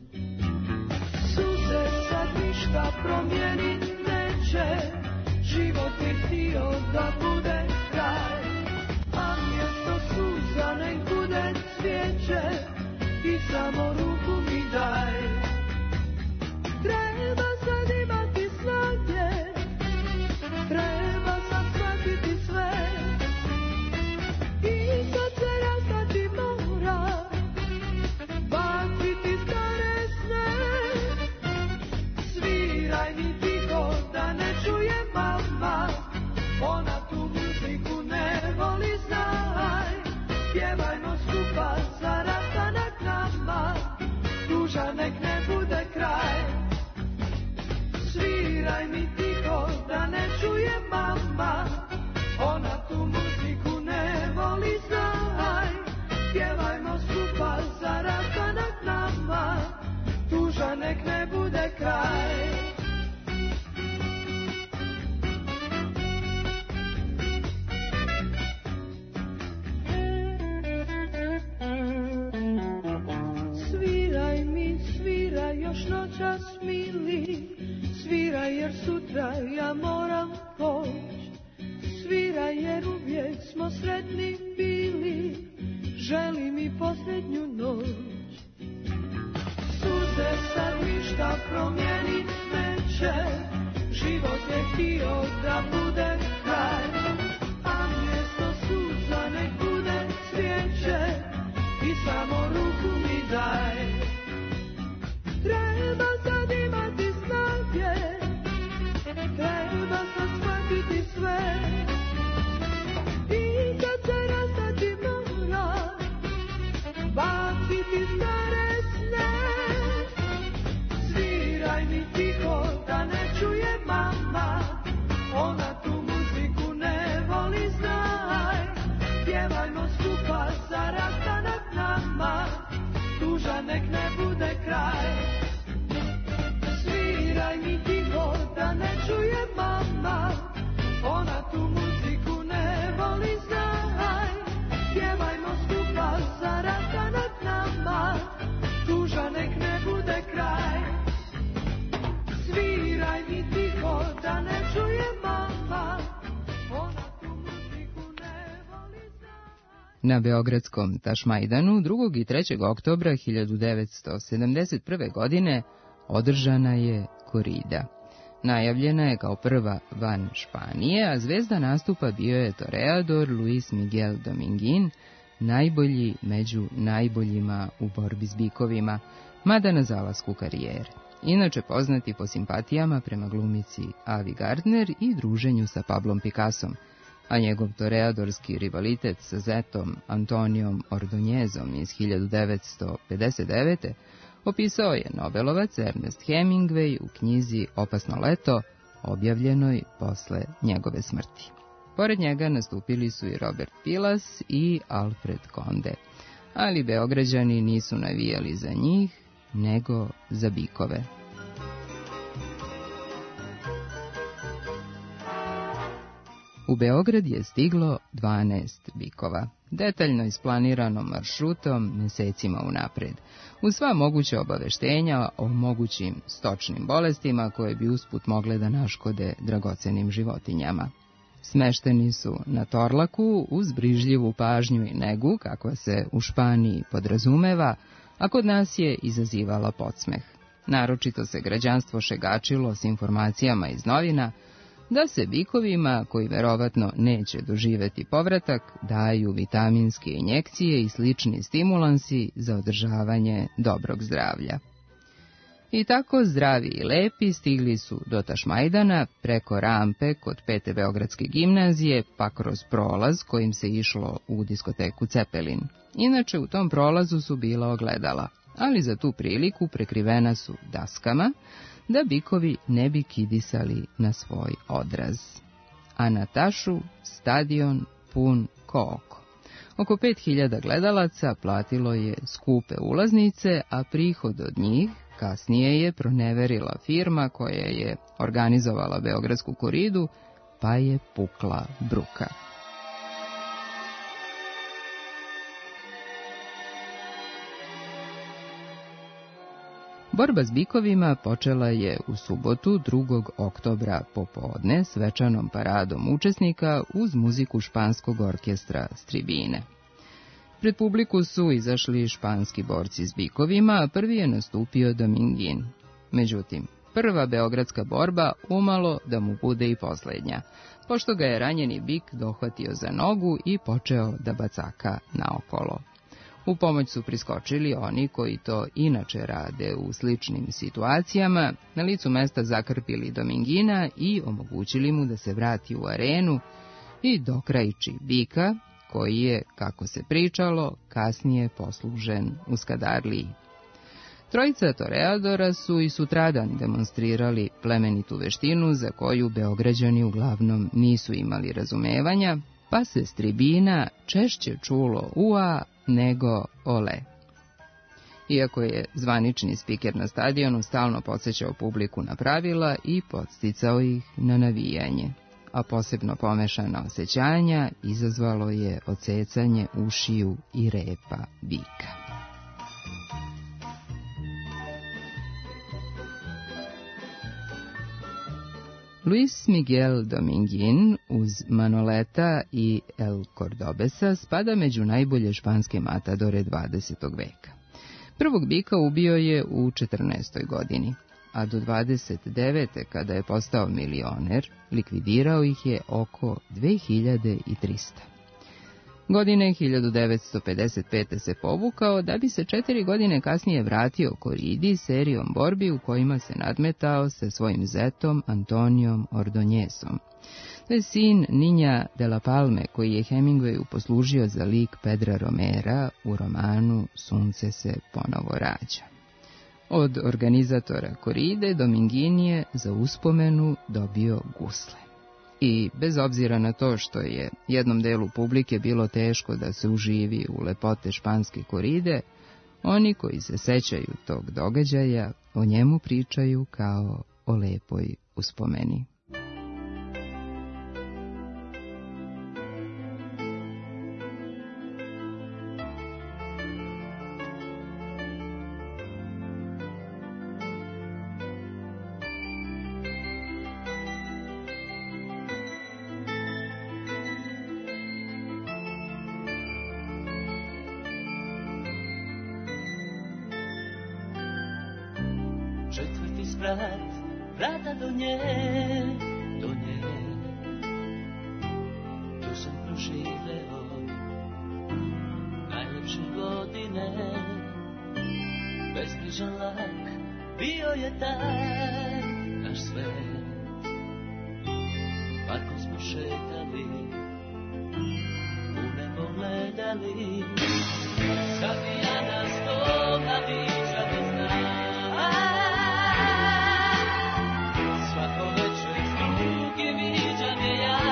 Suze sad ništa promijenit neće, život je htio da bude kraj, a mjesto suza nek bude cvijeće i samo ruku mi daj. Treba sad imati snage, treba sad shvatiti sve, i kad se rastati mora, baciti stare sne. Sviraj mi tiho da ne čuje mama, ona tu muziku ne voli, znaj. Pjevajmo skupa za rastanak nama, tuža nek ne bude kraj. Sviraj mi tiho da ne čuje mama, ona tu muziku ne voli, znaj. Pjevajmo skupa za rastanak nama, tuža nek ne bude kraj. Sviraj mi, sviraj još noćas mili, sviraj jer sutra ja moram poć, sviraj jer uvijek smo sretni bili, želi mi posljednju noć. Suze sad ništa promijenit neće, život je htio da bude kraj, a mjesto suza nek bude cvijeće i samo ruku mi daj. Treba sad imati snage, treba sad shvatiti sve, i kad se rastati mora, baciti stare sne. Sviraj mi tiho da ne čuje mama, ona tu muziku ne voli, znaj. Pjevajmo skupa za rastanak nama, tuža nek ne bude kraj. Sviraj mi tiho da ne čuje mama, ona tu muziku ne voli, znaj. Pjevajmo skupa za rastanak nama, tuža nek ne bude kraj. Sviraj mi tiho da ne čuje mama, ona tu muziku ne voli, znaj. Na beogradskom Tašmajdanu drugog i trećeg oktobra hiljadu devetsto sedamdeset prve. godine održana je korida. Najavljena je kao prva van Španije, a zvezda nastupa bio je toreador Luis Miguel Dominguin, najbolji među najboljima u borbi s bikovima, mada na zalasku karijere. Inače poznati po simpatijama prema glumici Avi Gardner i druženju sa Pablom Picassom, a njegov toreadorski rivalitet sa zetom Antonijom Ordonjezom iz hiljadu devetsto pedeset devete. opisao je Nobelovac Ernest Hemingway u knjizi Opasno leto, objavljenoj posle njegove smrti. Pored njega nastupili su i Robert Pilas i Alfred Konde, ali Beograđani nisu navijali za njih, nego za bikove. U Beograd je stiglo dvanaest bikova, detaljno isplaniranom maršrutom mesecima unapred, uz sva moguća obaveštenja o mogućim stočnim bolestima koje bi usput mogle da naškode dragocenim životinjama. Smešteni su na Torlaku uz brižljivu pažnju i negu, kakva se u Španiji podrazumeva, a kod nas je izazivala podsmeh. Naročito se građanstvo šegačilo s informacijama iz novina da se bikovima, koji verovatno neće doživeti povratak, daju vitaminske injekcije i slični stimulansi za održavanje dobrog zdravlja. I tako zdravi i lepi stigli su do Tašmajdana preko rampe kod pete Beogradske gimnazije, pa kroz prolaz kojim se išlo u diskoteku Cepelin. Inače, u tom prolazu su bila ogledala, ali za tu priliku prekrivena su daskama, da bikovi ne bi kidisali na svoj odraz. A na Tašu stadion pun ko oko. Oko pet hiljada gledalaca platilo je skupe ulaznice, a prihod od njih, kasnije je proneverila firma koja je organizovala Beogradsku koridu, pa je pukla bruka. Borba s bikovima počela je u subotu drugog oktobra popodne svečanom paradom učesnika uz muziku španskog orkestra s tribine. Pred publiku su izašli španski borci s bikovima, a prvi je nastupio Domingin. Međutim, prva beogradska borba umalo da mu bude i poslednja, pošto ga je ranjeni bik dohvatio za nogu i počeo da bacaka naokolo. U pomoć su priskočili oni koji to inače rade u sličnim situacijama, na licu mesta zakrpili Domingina i omogućili mu da se vrati u arenu i dokrajči bika, koji je, kako se pričalo, kasnije poslužen u Skadarliji. Trojica toreadora su i sutradan demonstrirali plemenitu veštinu za koju Beograđani uglavnom nisu imali razumevanja, pa se s tribina češće čulo ua nego ole. Iako je zvanični spiker na stadionu stalno podsjećao publiku na pravila i podsticao ih na navijanje, a posebno pomešana osjećanja izazvalo je odsecanje ušiju i repa bika. Luis Miguel Domingin uz Manoleta i El Cordobesa spada među najbolje španske matadore dvadesetog veka. Prvog bika ubio je u četrnaestoj godini, a do dvadeset devete kada je postao milioner, likvidirao ih je oko dve hiljade trista. Godine hiljadu devetsto pedeset pete se povukao da bi se četiri godine kasnije vratio koridi serijom borbi u kojima se nadmetao sa svojim zetom Antonijom Ordonjesom. To je sin Niña de la Palme koji je Hemingwayu poslužio za lik Pedra Romera u romanu Sunce se ponovo rađa. Od organizatora koride Domingin je za uspomenu dobio gusle. I bez obzira na to što je jednom delu publike bilo teško da se uživi u lepote španske koride, oni koji se sećaju tog događaja o njemu pričaju kao o lepoj uspomeni. Četvrti sprat, vrata do nje, do nje. Tu sam proživeo najlepše godine. Bezbrižan lak, bio je taj naš svet. Parkom smo šetali, u nebo gledali. Savijana sto mladića bez zna. Svako večer s drugim viđam je ja.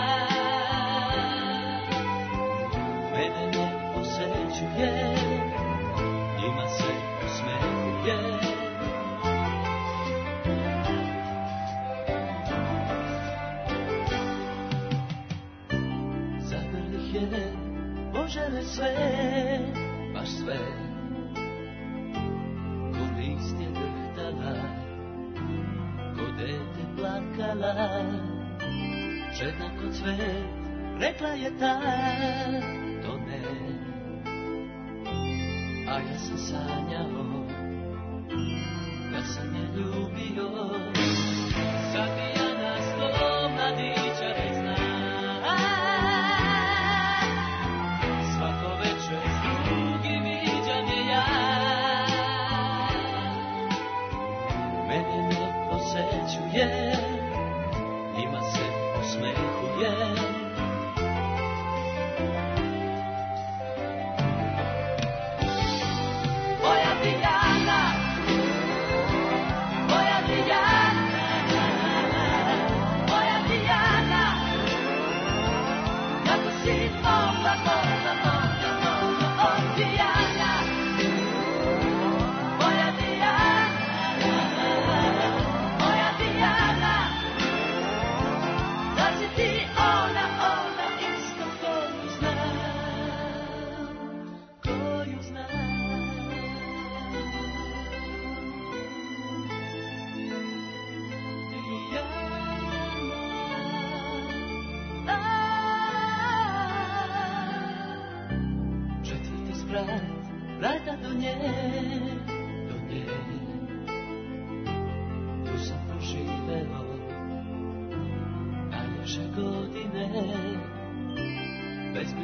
Mene ne posećuje, njima se usmehuje. Zagrlih je, požele sve, baš sve. Ko list je drhtala, ko dete plakala, žedna ko cvet, rekla je ta, to ne. A ja sam sanjao, da sam je ljubio. Savijana sto mladića već zna. Svako večer s drugim viđam je ja. Mene ne posećuje, njima se usmehuje. Moja ti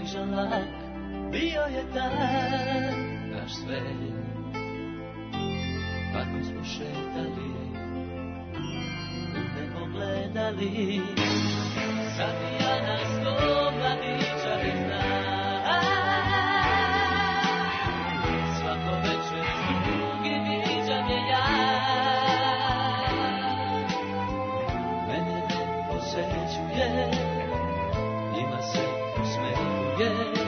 križan lak, bio je dan naš svet. Tako smo šetali, u nebo gledali, zavijana sto mladičarina. Svako večer s drugim viđam je ja. Mene ne posećuje, njima se usmehuje.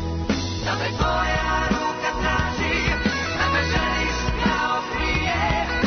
Da me tvoja ruka traži, da me želiš kao prije.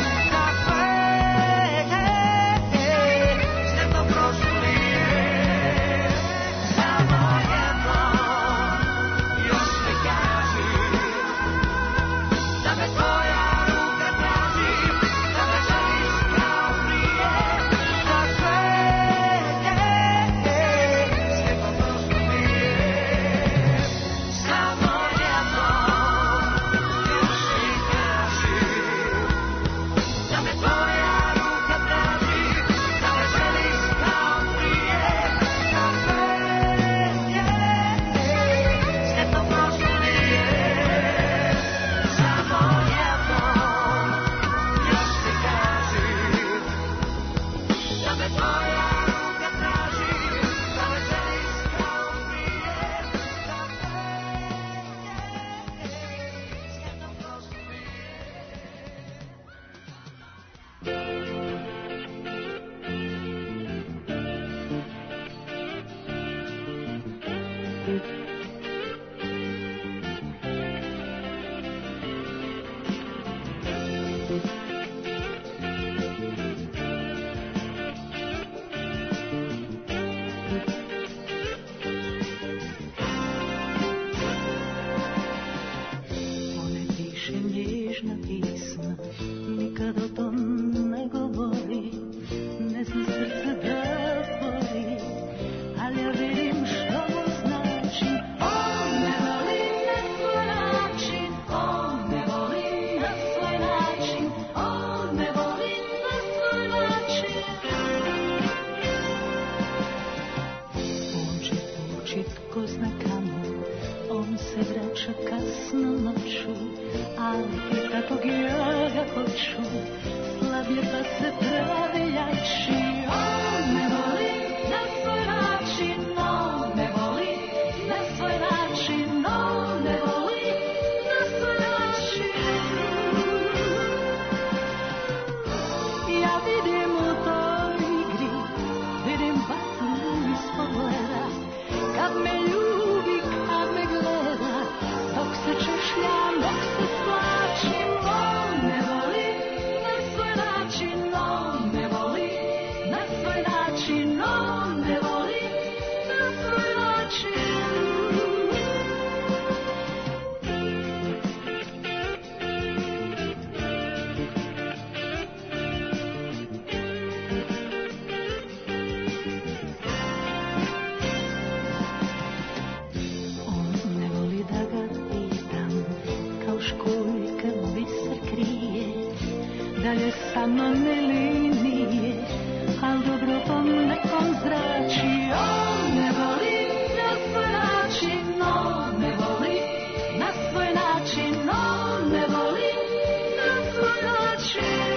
dalje sa mnom ne linije, al dobro po nekom zrači. On me voli na svoj način, on me voli na svoj način, on me voli na svoj način.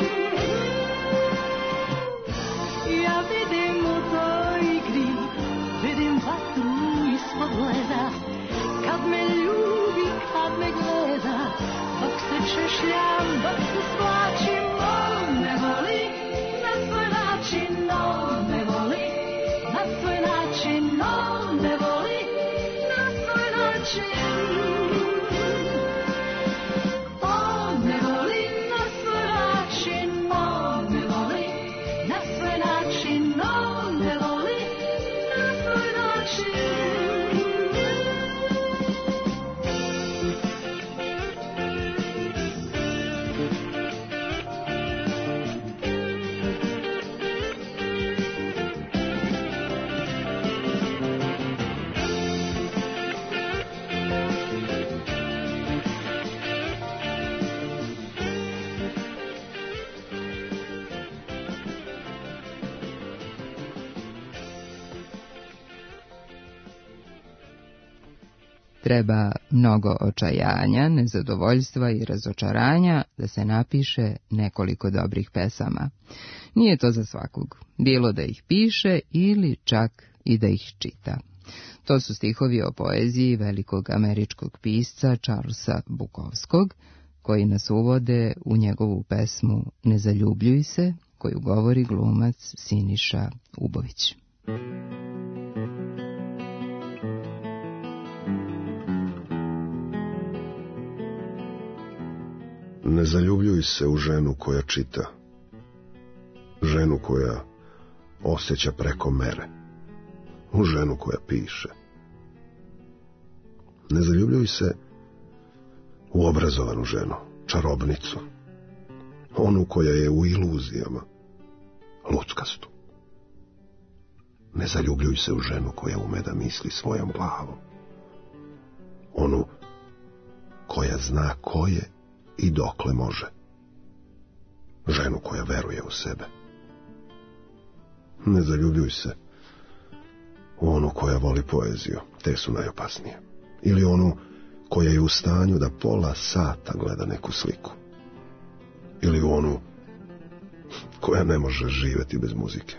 Ja vidim u toj igri, vidim vatru ispod leda, kad me ljubi, kad me gleda, dok se češljam, dok se svlačim. On me voli na svoj način, on me voli na svoj način, on me voli na svoj način. On me voli na svoj način, on me voli na svoj način, on me voli na svoj način. Treba mnogo očajanja, nezadovoljstva i razočaranja da se napiše nekoliko dobrih pesama. Nije to za svakog, bilo da ih piše ili čak i da ih čita. To su stihovi o poeziji velikog američkog pisca Charlesa Bukowskog, koji nas uvode u njegovu pesmu Ne zaljubljuj se, koju govori glumac Siniša Ubović. Ne zaljubljuj se u ženu koja čita, ženu koja osjeća preko mere, u ženu koja piše. Ne zaljubljuj se u obrazovanu ženu, čarobnicu, onu koja je u iluzijama, luckastu. Ne zaljubljuj se u ženu koja ume da misli svojom glavom, onu koja zna ko je i dokle može, ženu koja veruje u sebe. Ne zaljubljuj se u onu koja voli poeziju, te su najopasnije, ili onu koja je u stanju da pola sata gleda neku sliku, ili u onu koja ne može živjeti bez muzike.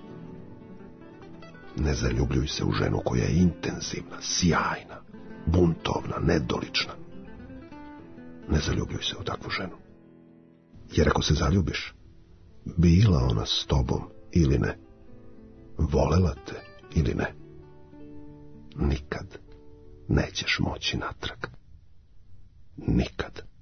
Ne zaljubljuj se u ženu koja je intenzivna, sjajna, buntovna, nedolična. Ne zaljubljuj se u takvu ženu. Jer ako se zaljubiš, bila ona s tobom ili ne, volela te ili ne, nikad nećeš moći natrag. Nikad.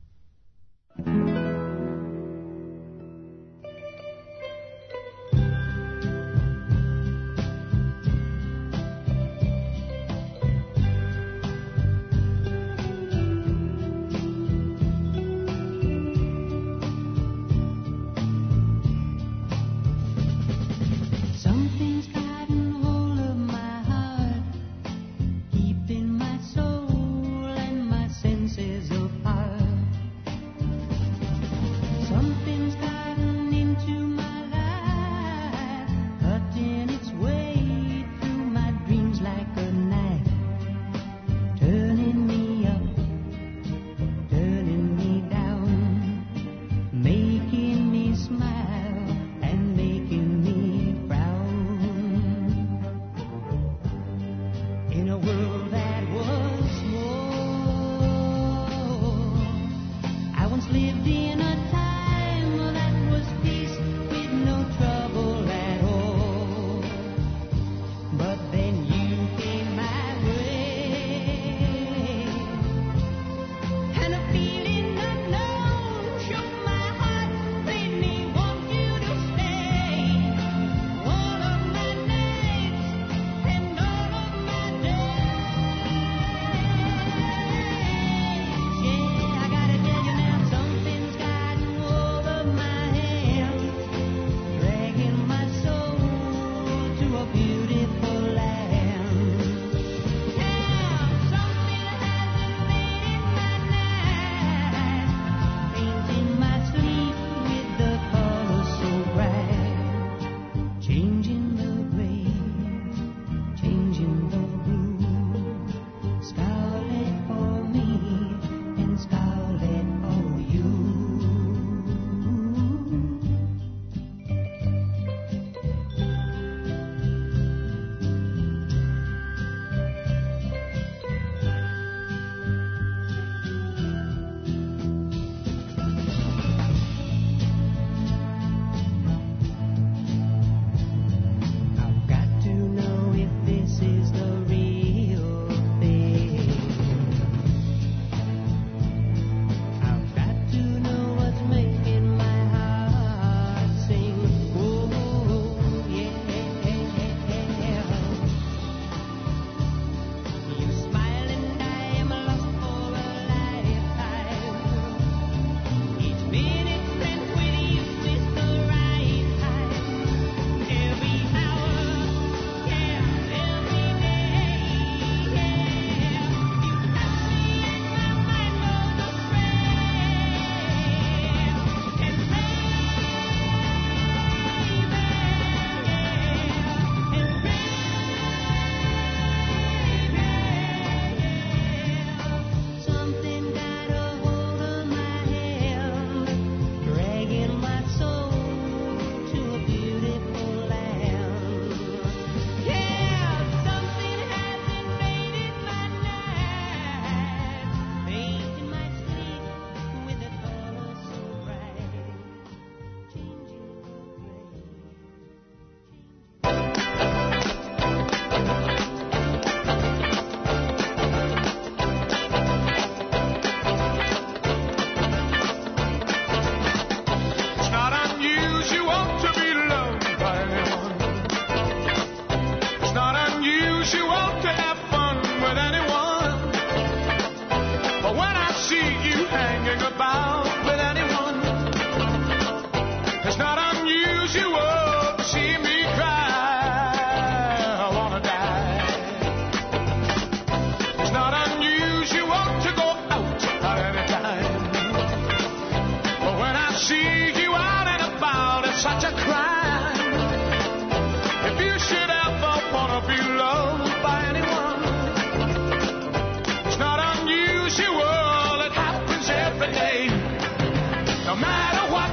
Something's gotten hold of my heart, keeping my soul and my senses apart.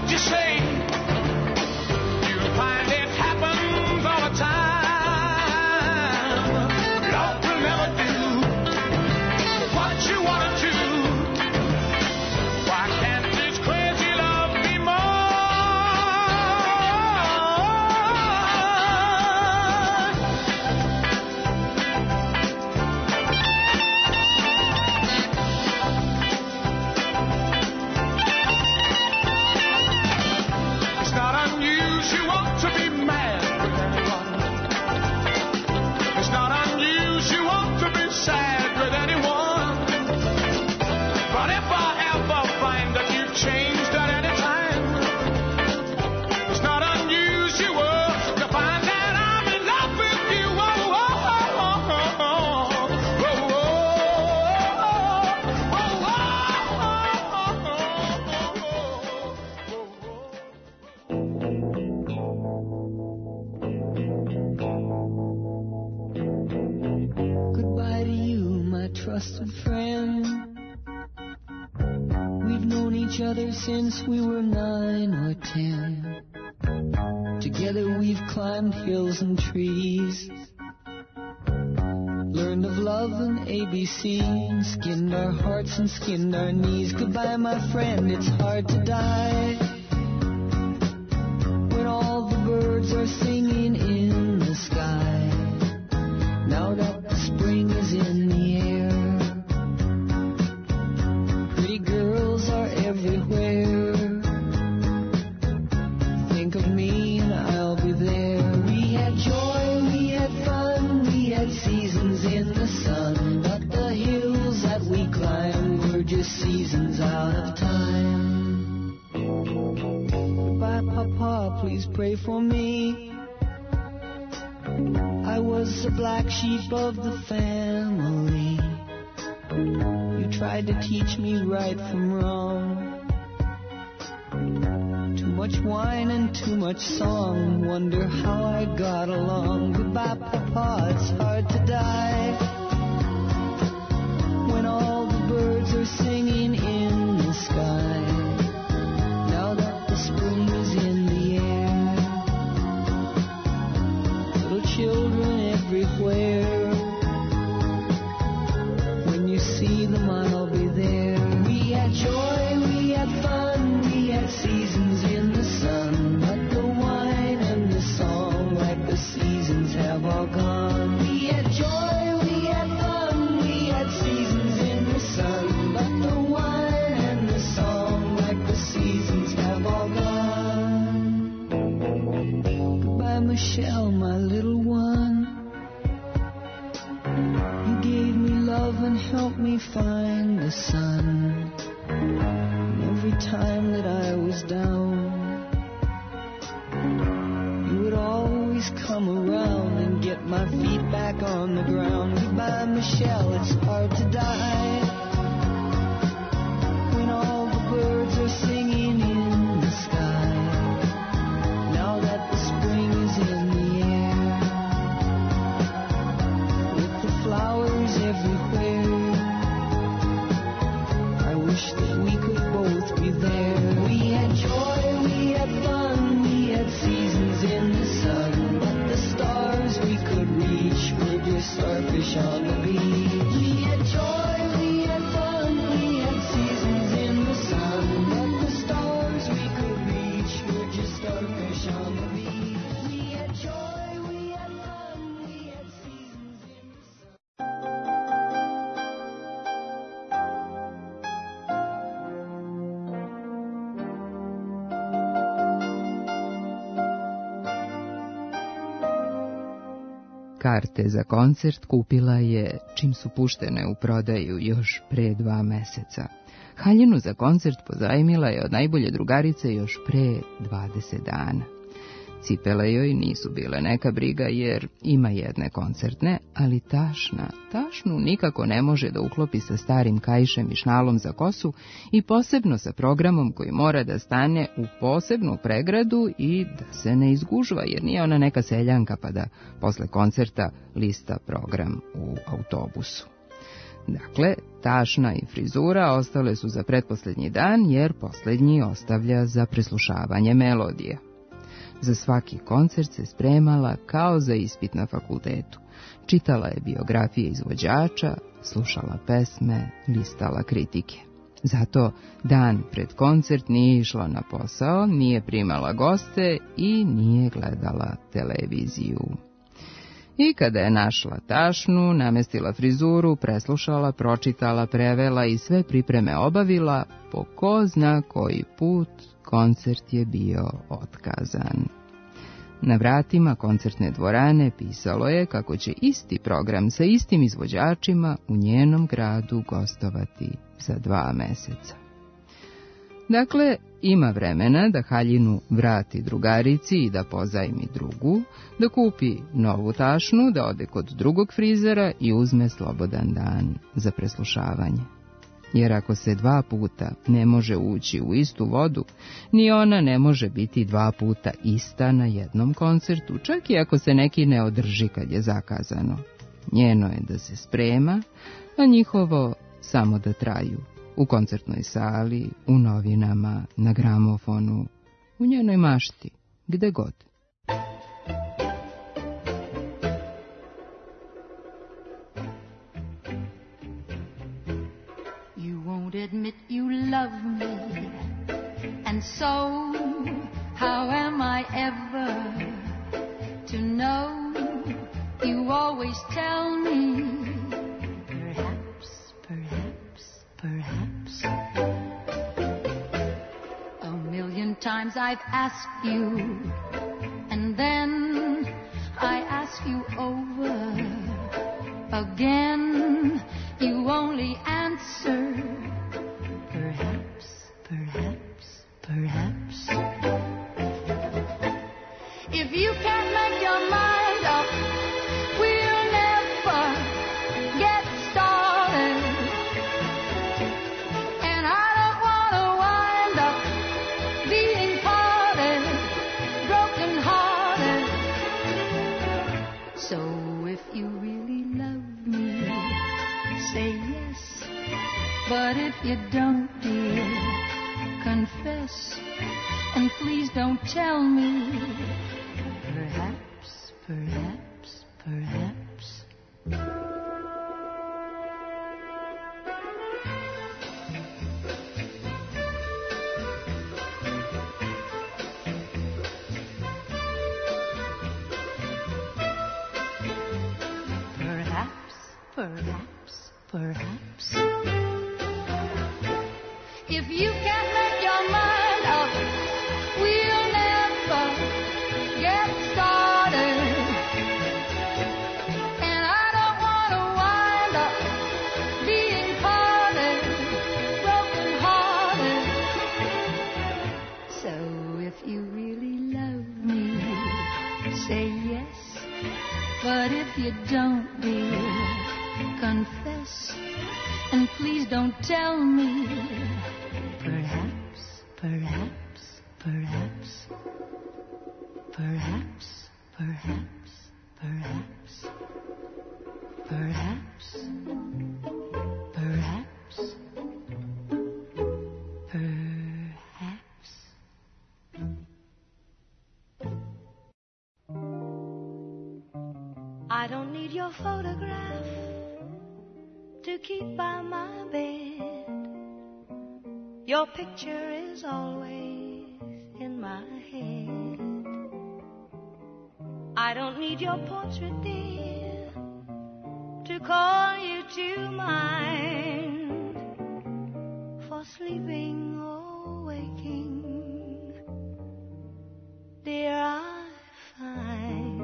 what you say. You'll find it happens all the time. Love will never do what you want to do. Why can't this crazy love be It's not unusual to be mad with anyone. It's not unusual to be sad with anyone. But if I ever find that you've changed at any time, it's not unusual to find that I'm in love with you. Oh, oh, oh, oh, oh, oh, Goodbye to you, my trusted friend. We've known each other since we were nine or ten. Together we've climbed hills and trees, learned of love and A B C, skinned our hearts and skinned our knees. Goodbye, my friend, it's hard to die when all the birds are singing in the sky. Now that the spring is in the air, pretty girls are everywhere. Think of me and I'll be there. We had joy, we had fun, we had seasons in the sun, but the hills that we climbed were just seasons out of time. Goodbye, Papa, please pray for me. I was the black sheep of the family. You tried to teach me right from wrong. Too much wine and too much song. Wonder how I got along. Goodbye, Papa, it's hard to die when all the birds are singing in the sky. Now that the spring is in the air, little children everywhere. When you see them, I'll be there. We had joy, we had fun, we had seasons in the sun, but the wine and the song, like the seasons, have all gone. We had joy, we had fun, we had seasons in the sun, but the wine and the song, like the seasons, have all gone. Goodbye, Michelle, my little one. You gave me love and helped me find the sun. And every time that I was down, you would always come around and get my feet back on the ground. Goodbye, Michelle, it's hard to die when all the birds are singing in the sky. Now that the spring is in the air, with the flowers everywhere, I wish that we could both be there. We had joy, we had fun, we had seasons in the sun, but the stars we could reach were just starfish on the beach. We had joy, we had fun, we had seasons in the sun, but the stars we could reach were just starfish on the beach. We had joy, we had fun, we had seasons in the sun. Karte za koncert kupila je čim su puštene u prodaju još pre dva meseca. Haljinu za koncert pozajmila je od najbolje drugarice još pre dvadeset dana. Cipele joj nisu bile neka briga jer ima jedne koncertne, ali tašna, tašnu nikako ne može da uklopi sa starim kaišem i šnalom za kosu i posebno sa programom koji mora da stane u posebnu pregradu i da se ne izgužva jer nije ona neka seljanka pa da posle koncerta lista program u autobusu. Dakle, tašna i frizura ostale su za pretposlednji dan, jer poslednji ostavlja za preslušavanje melodija. Za svaki koncert se spremala kao za ispit na fakultetu. Čitala je biografije izvođača, slušala pesme, listala kritike. Zato dan pred koncert nije išla na posao, nije primala goste i nije gledala televiziju. I kada je našla tašnu, namestila frizuru, preslušala, pročitala, prevela i sve pripreme obavila, po ko zna koji put koncert je bio otkazan. Na vratima koncertne dvorane pisalo je kako će isti program sa istim izvođačima u njenom gradu gostovati za dva meseca. Dakle, ima vremena da haljinu vrati drugarici i da pozajmi drugu, da kupi novu tašnu, da ode kod drugog frizera i uzme slobodan dan za preslušavanje. Jer ako se dva puta ne može ući u istu vodu, ni ona ne može biti dva puta ista na jednom koncertu, čak i ako se neki ne održi kad je zakazano. Njeno je da se sprema, a njihovo samo da traju. U koncertnoj sali, u novinama, na gramofonu, u njenoj mašti, gde god. You won't admit you love me, and so how am I ever to know? You always tell me, perhaps, perhaps, perhaps. A million times I've asked you, and then I ask you over again. You only answer, perhaps, perhaps, perhaps. If you can't make your mind up, we'll never get started. And I don't want to wind up being parted, broken hearted. So if you really love me, say yes. But if you don't, dear, confess. And please don't tell me, perhaps, perhaps, perhaps. Perhaps, perhaps, perhaps. If you can't make your mind up, we'll never get started. And I don't want to wind up being parted, broken hearted. So if you really love me, say yes. But if you don't, dear, confess. And please don't tell me, perhaps, perhaps, perhaps, perhaps, perhaps, perhaps, perhaps, perhaps, perhaps. I don't need your photograph to keep by my bed. Your picture is always in my head. I don't need your portrait, dear, to call you to mind for sleeping or waking. Dear, I find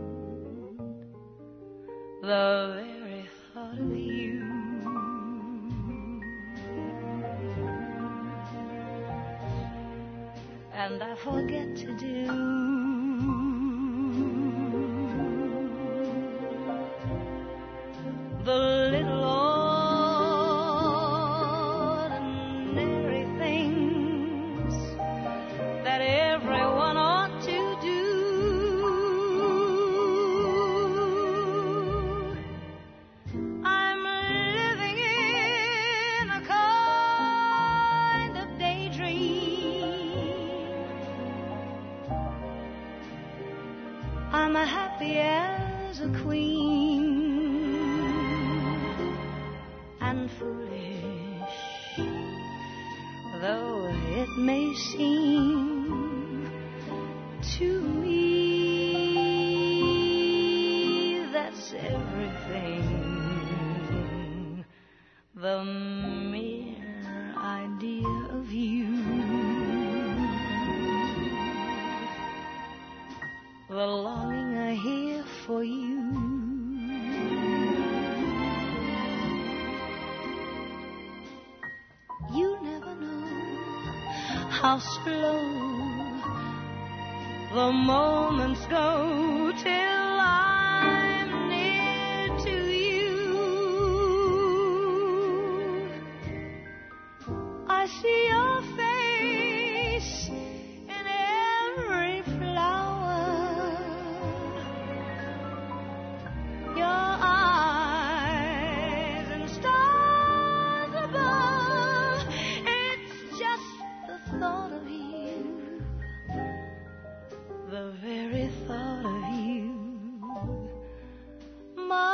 the very thought of you and I forget to do the little ordinary things that everyone ought to do. I'm living I'm happy as a queen and foolish, though it may seem to me. That's everything, the mere idea of you, the longing I hear for you. You never know how slow the moments go till I'm near to you. I see your face in every flower, your eyes and stars above. It's just the thought of you, the very thought of you, my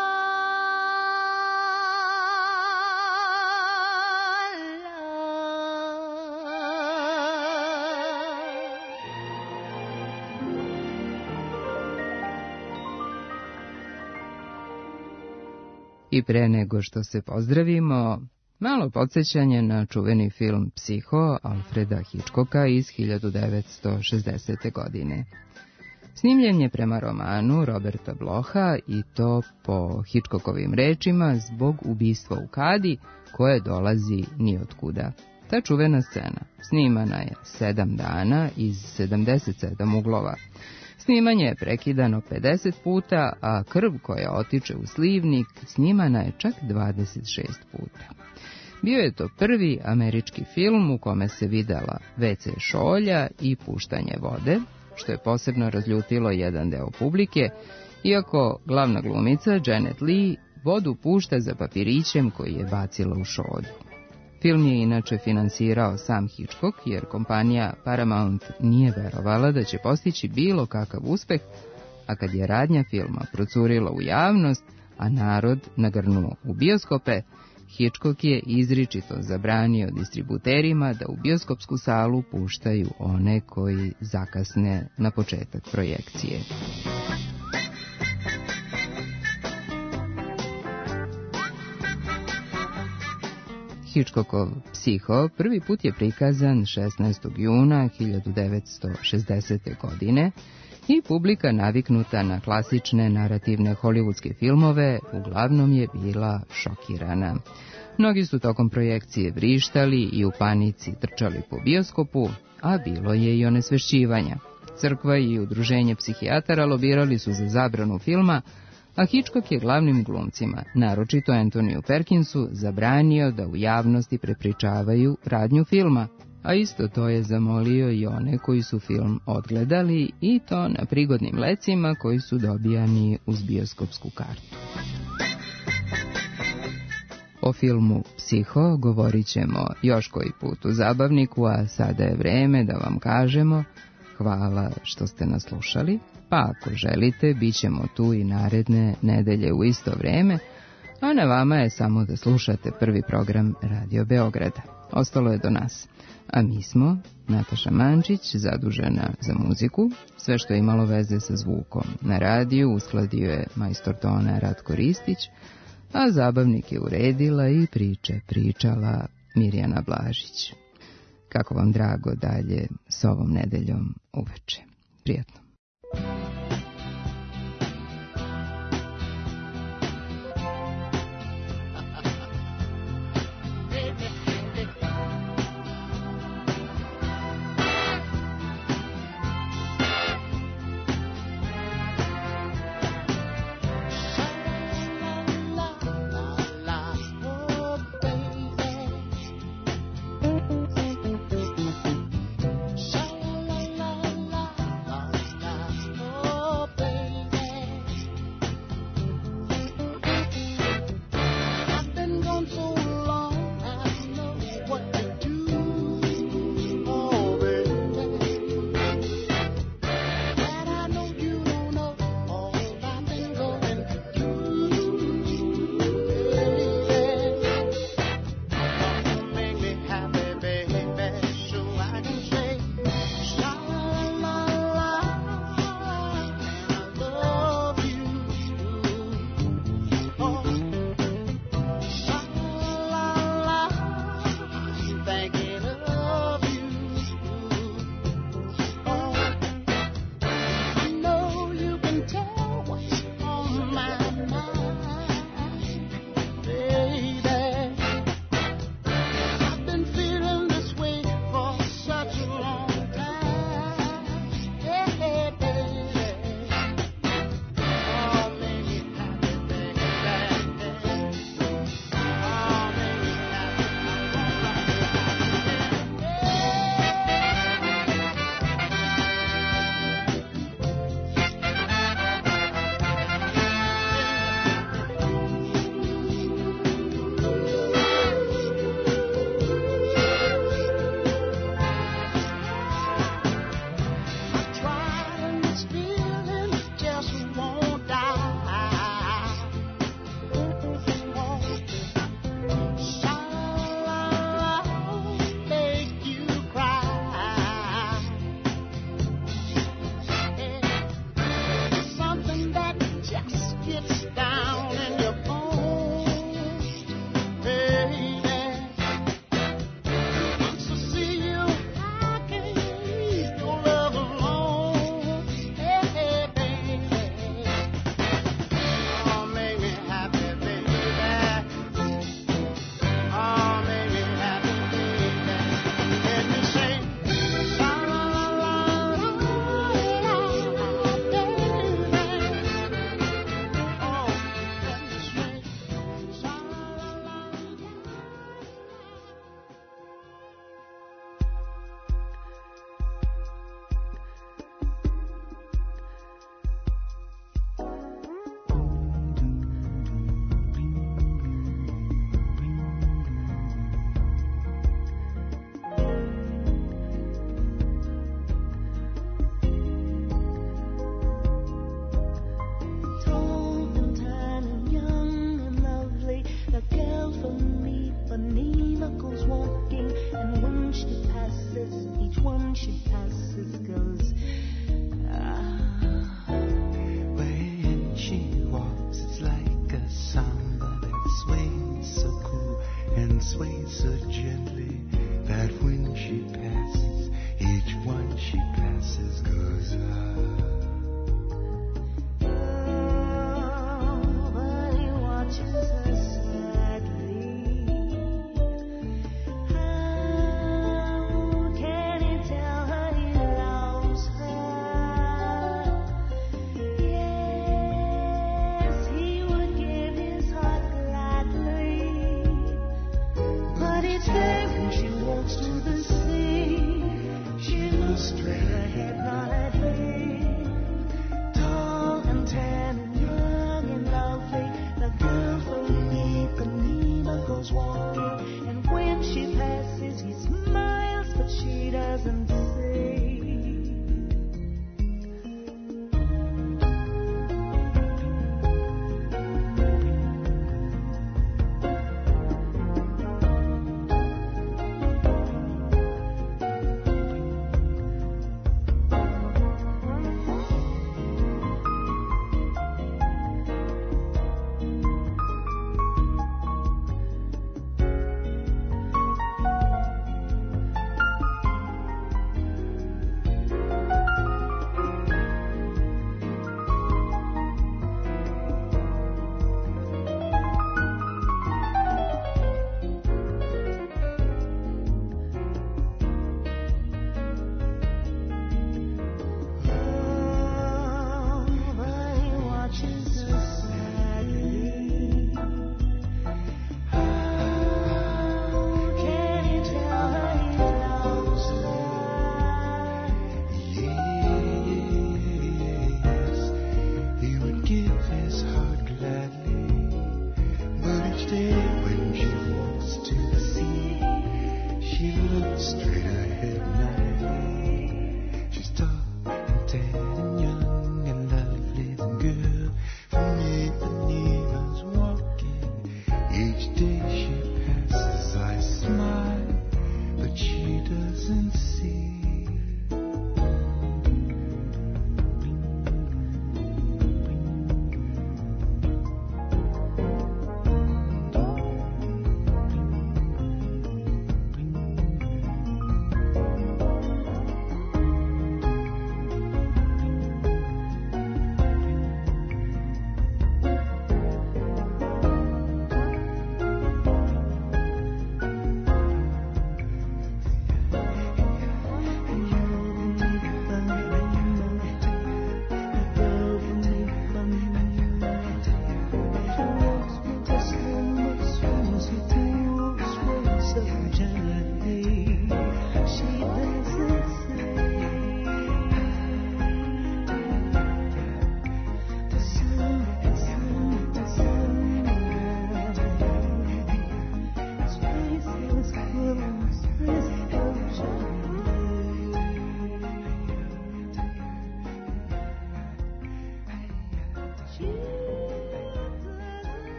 I pre nego što se pozdravimo, malo podsjećanje na čuveni film Psiho Alfreda Hitchcocka iz hiljadu devetsto šezdesete. godine. Snimljen je prema romanu Roberta Blocha i to po Hitchcockovim rečima zbog ubistva u kadi koje dolazi nijotkuda. Ta čuvena scena snimana je sedam dana iz sedamdeset sedam uglova. Snimanje je prekidano pedeset puta, a krv koja otiče u slivnik snimana je čak dvadeset šest puta. Bio je to prvi američki film u kome se videla ve ce šolja i puštanje vode, što je posebno razljutilo jedan deo publike, iako glavna glumica Janet Leigh vodu pušta za papirićem koji je bacila u šolju. Film je inače finansirao sam Hitchcock, jer kompanija Paramount nije verovala da će postići bilo kakav uspeh, a kad je radnja filma procurila u javnost, a narod nagrnuo u bioskope, Hitchcock je izričito zabranio distributerima da u bioskopsku salu puštaju one koji zakasne na početak projekcije. Hitchcockov Psiho prvi put je prikazan šesnaestog juna hiljadu devetsto šezdesete. godine i publika naviknuta na klasične narativne hollywoodske filmove uglavnom je bila šokirana. Mnogi su tokom projekcije vrištali i u panici trčali po bioskopu, a bilo je i onesvešćivanja. Crkva i udruženje psihijatara lobirali su za zabranu filma, a Hitchcock je glavnim glumcima, naročito Antoniju Perkinsu, zabranio da u javnosti prepričavaju radnju filma, a isto to je zamolio i one koji su film odgledali, i to na prigodnim lecima koji su dobijani uz bioskopsku kartu. O filmu Psiho govorit ćemo još koji put u Zabavniku, a sada je vreme da vam kažemo hvala što ste nas slušali, pa ako želite, bit ćemo tu i naredne nedelje u isto vreme, a na vama je samo da slušate prvi program Radio Beograda. Ostalo je do nas. A mi smo Nataša Mančić, zadužena za muziku, sve što je imalo veze sa zvukom. Na radiju uskladio je majstor tona Ratko Ristić, a Zabavnik je uredila i priče pričala Mirjana Blažić. Kako vam drago dalje s ovom nedeljom uveče. Prijatno.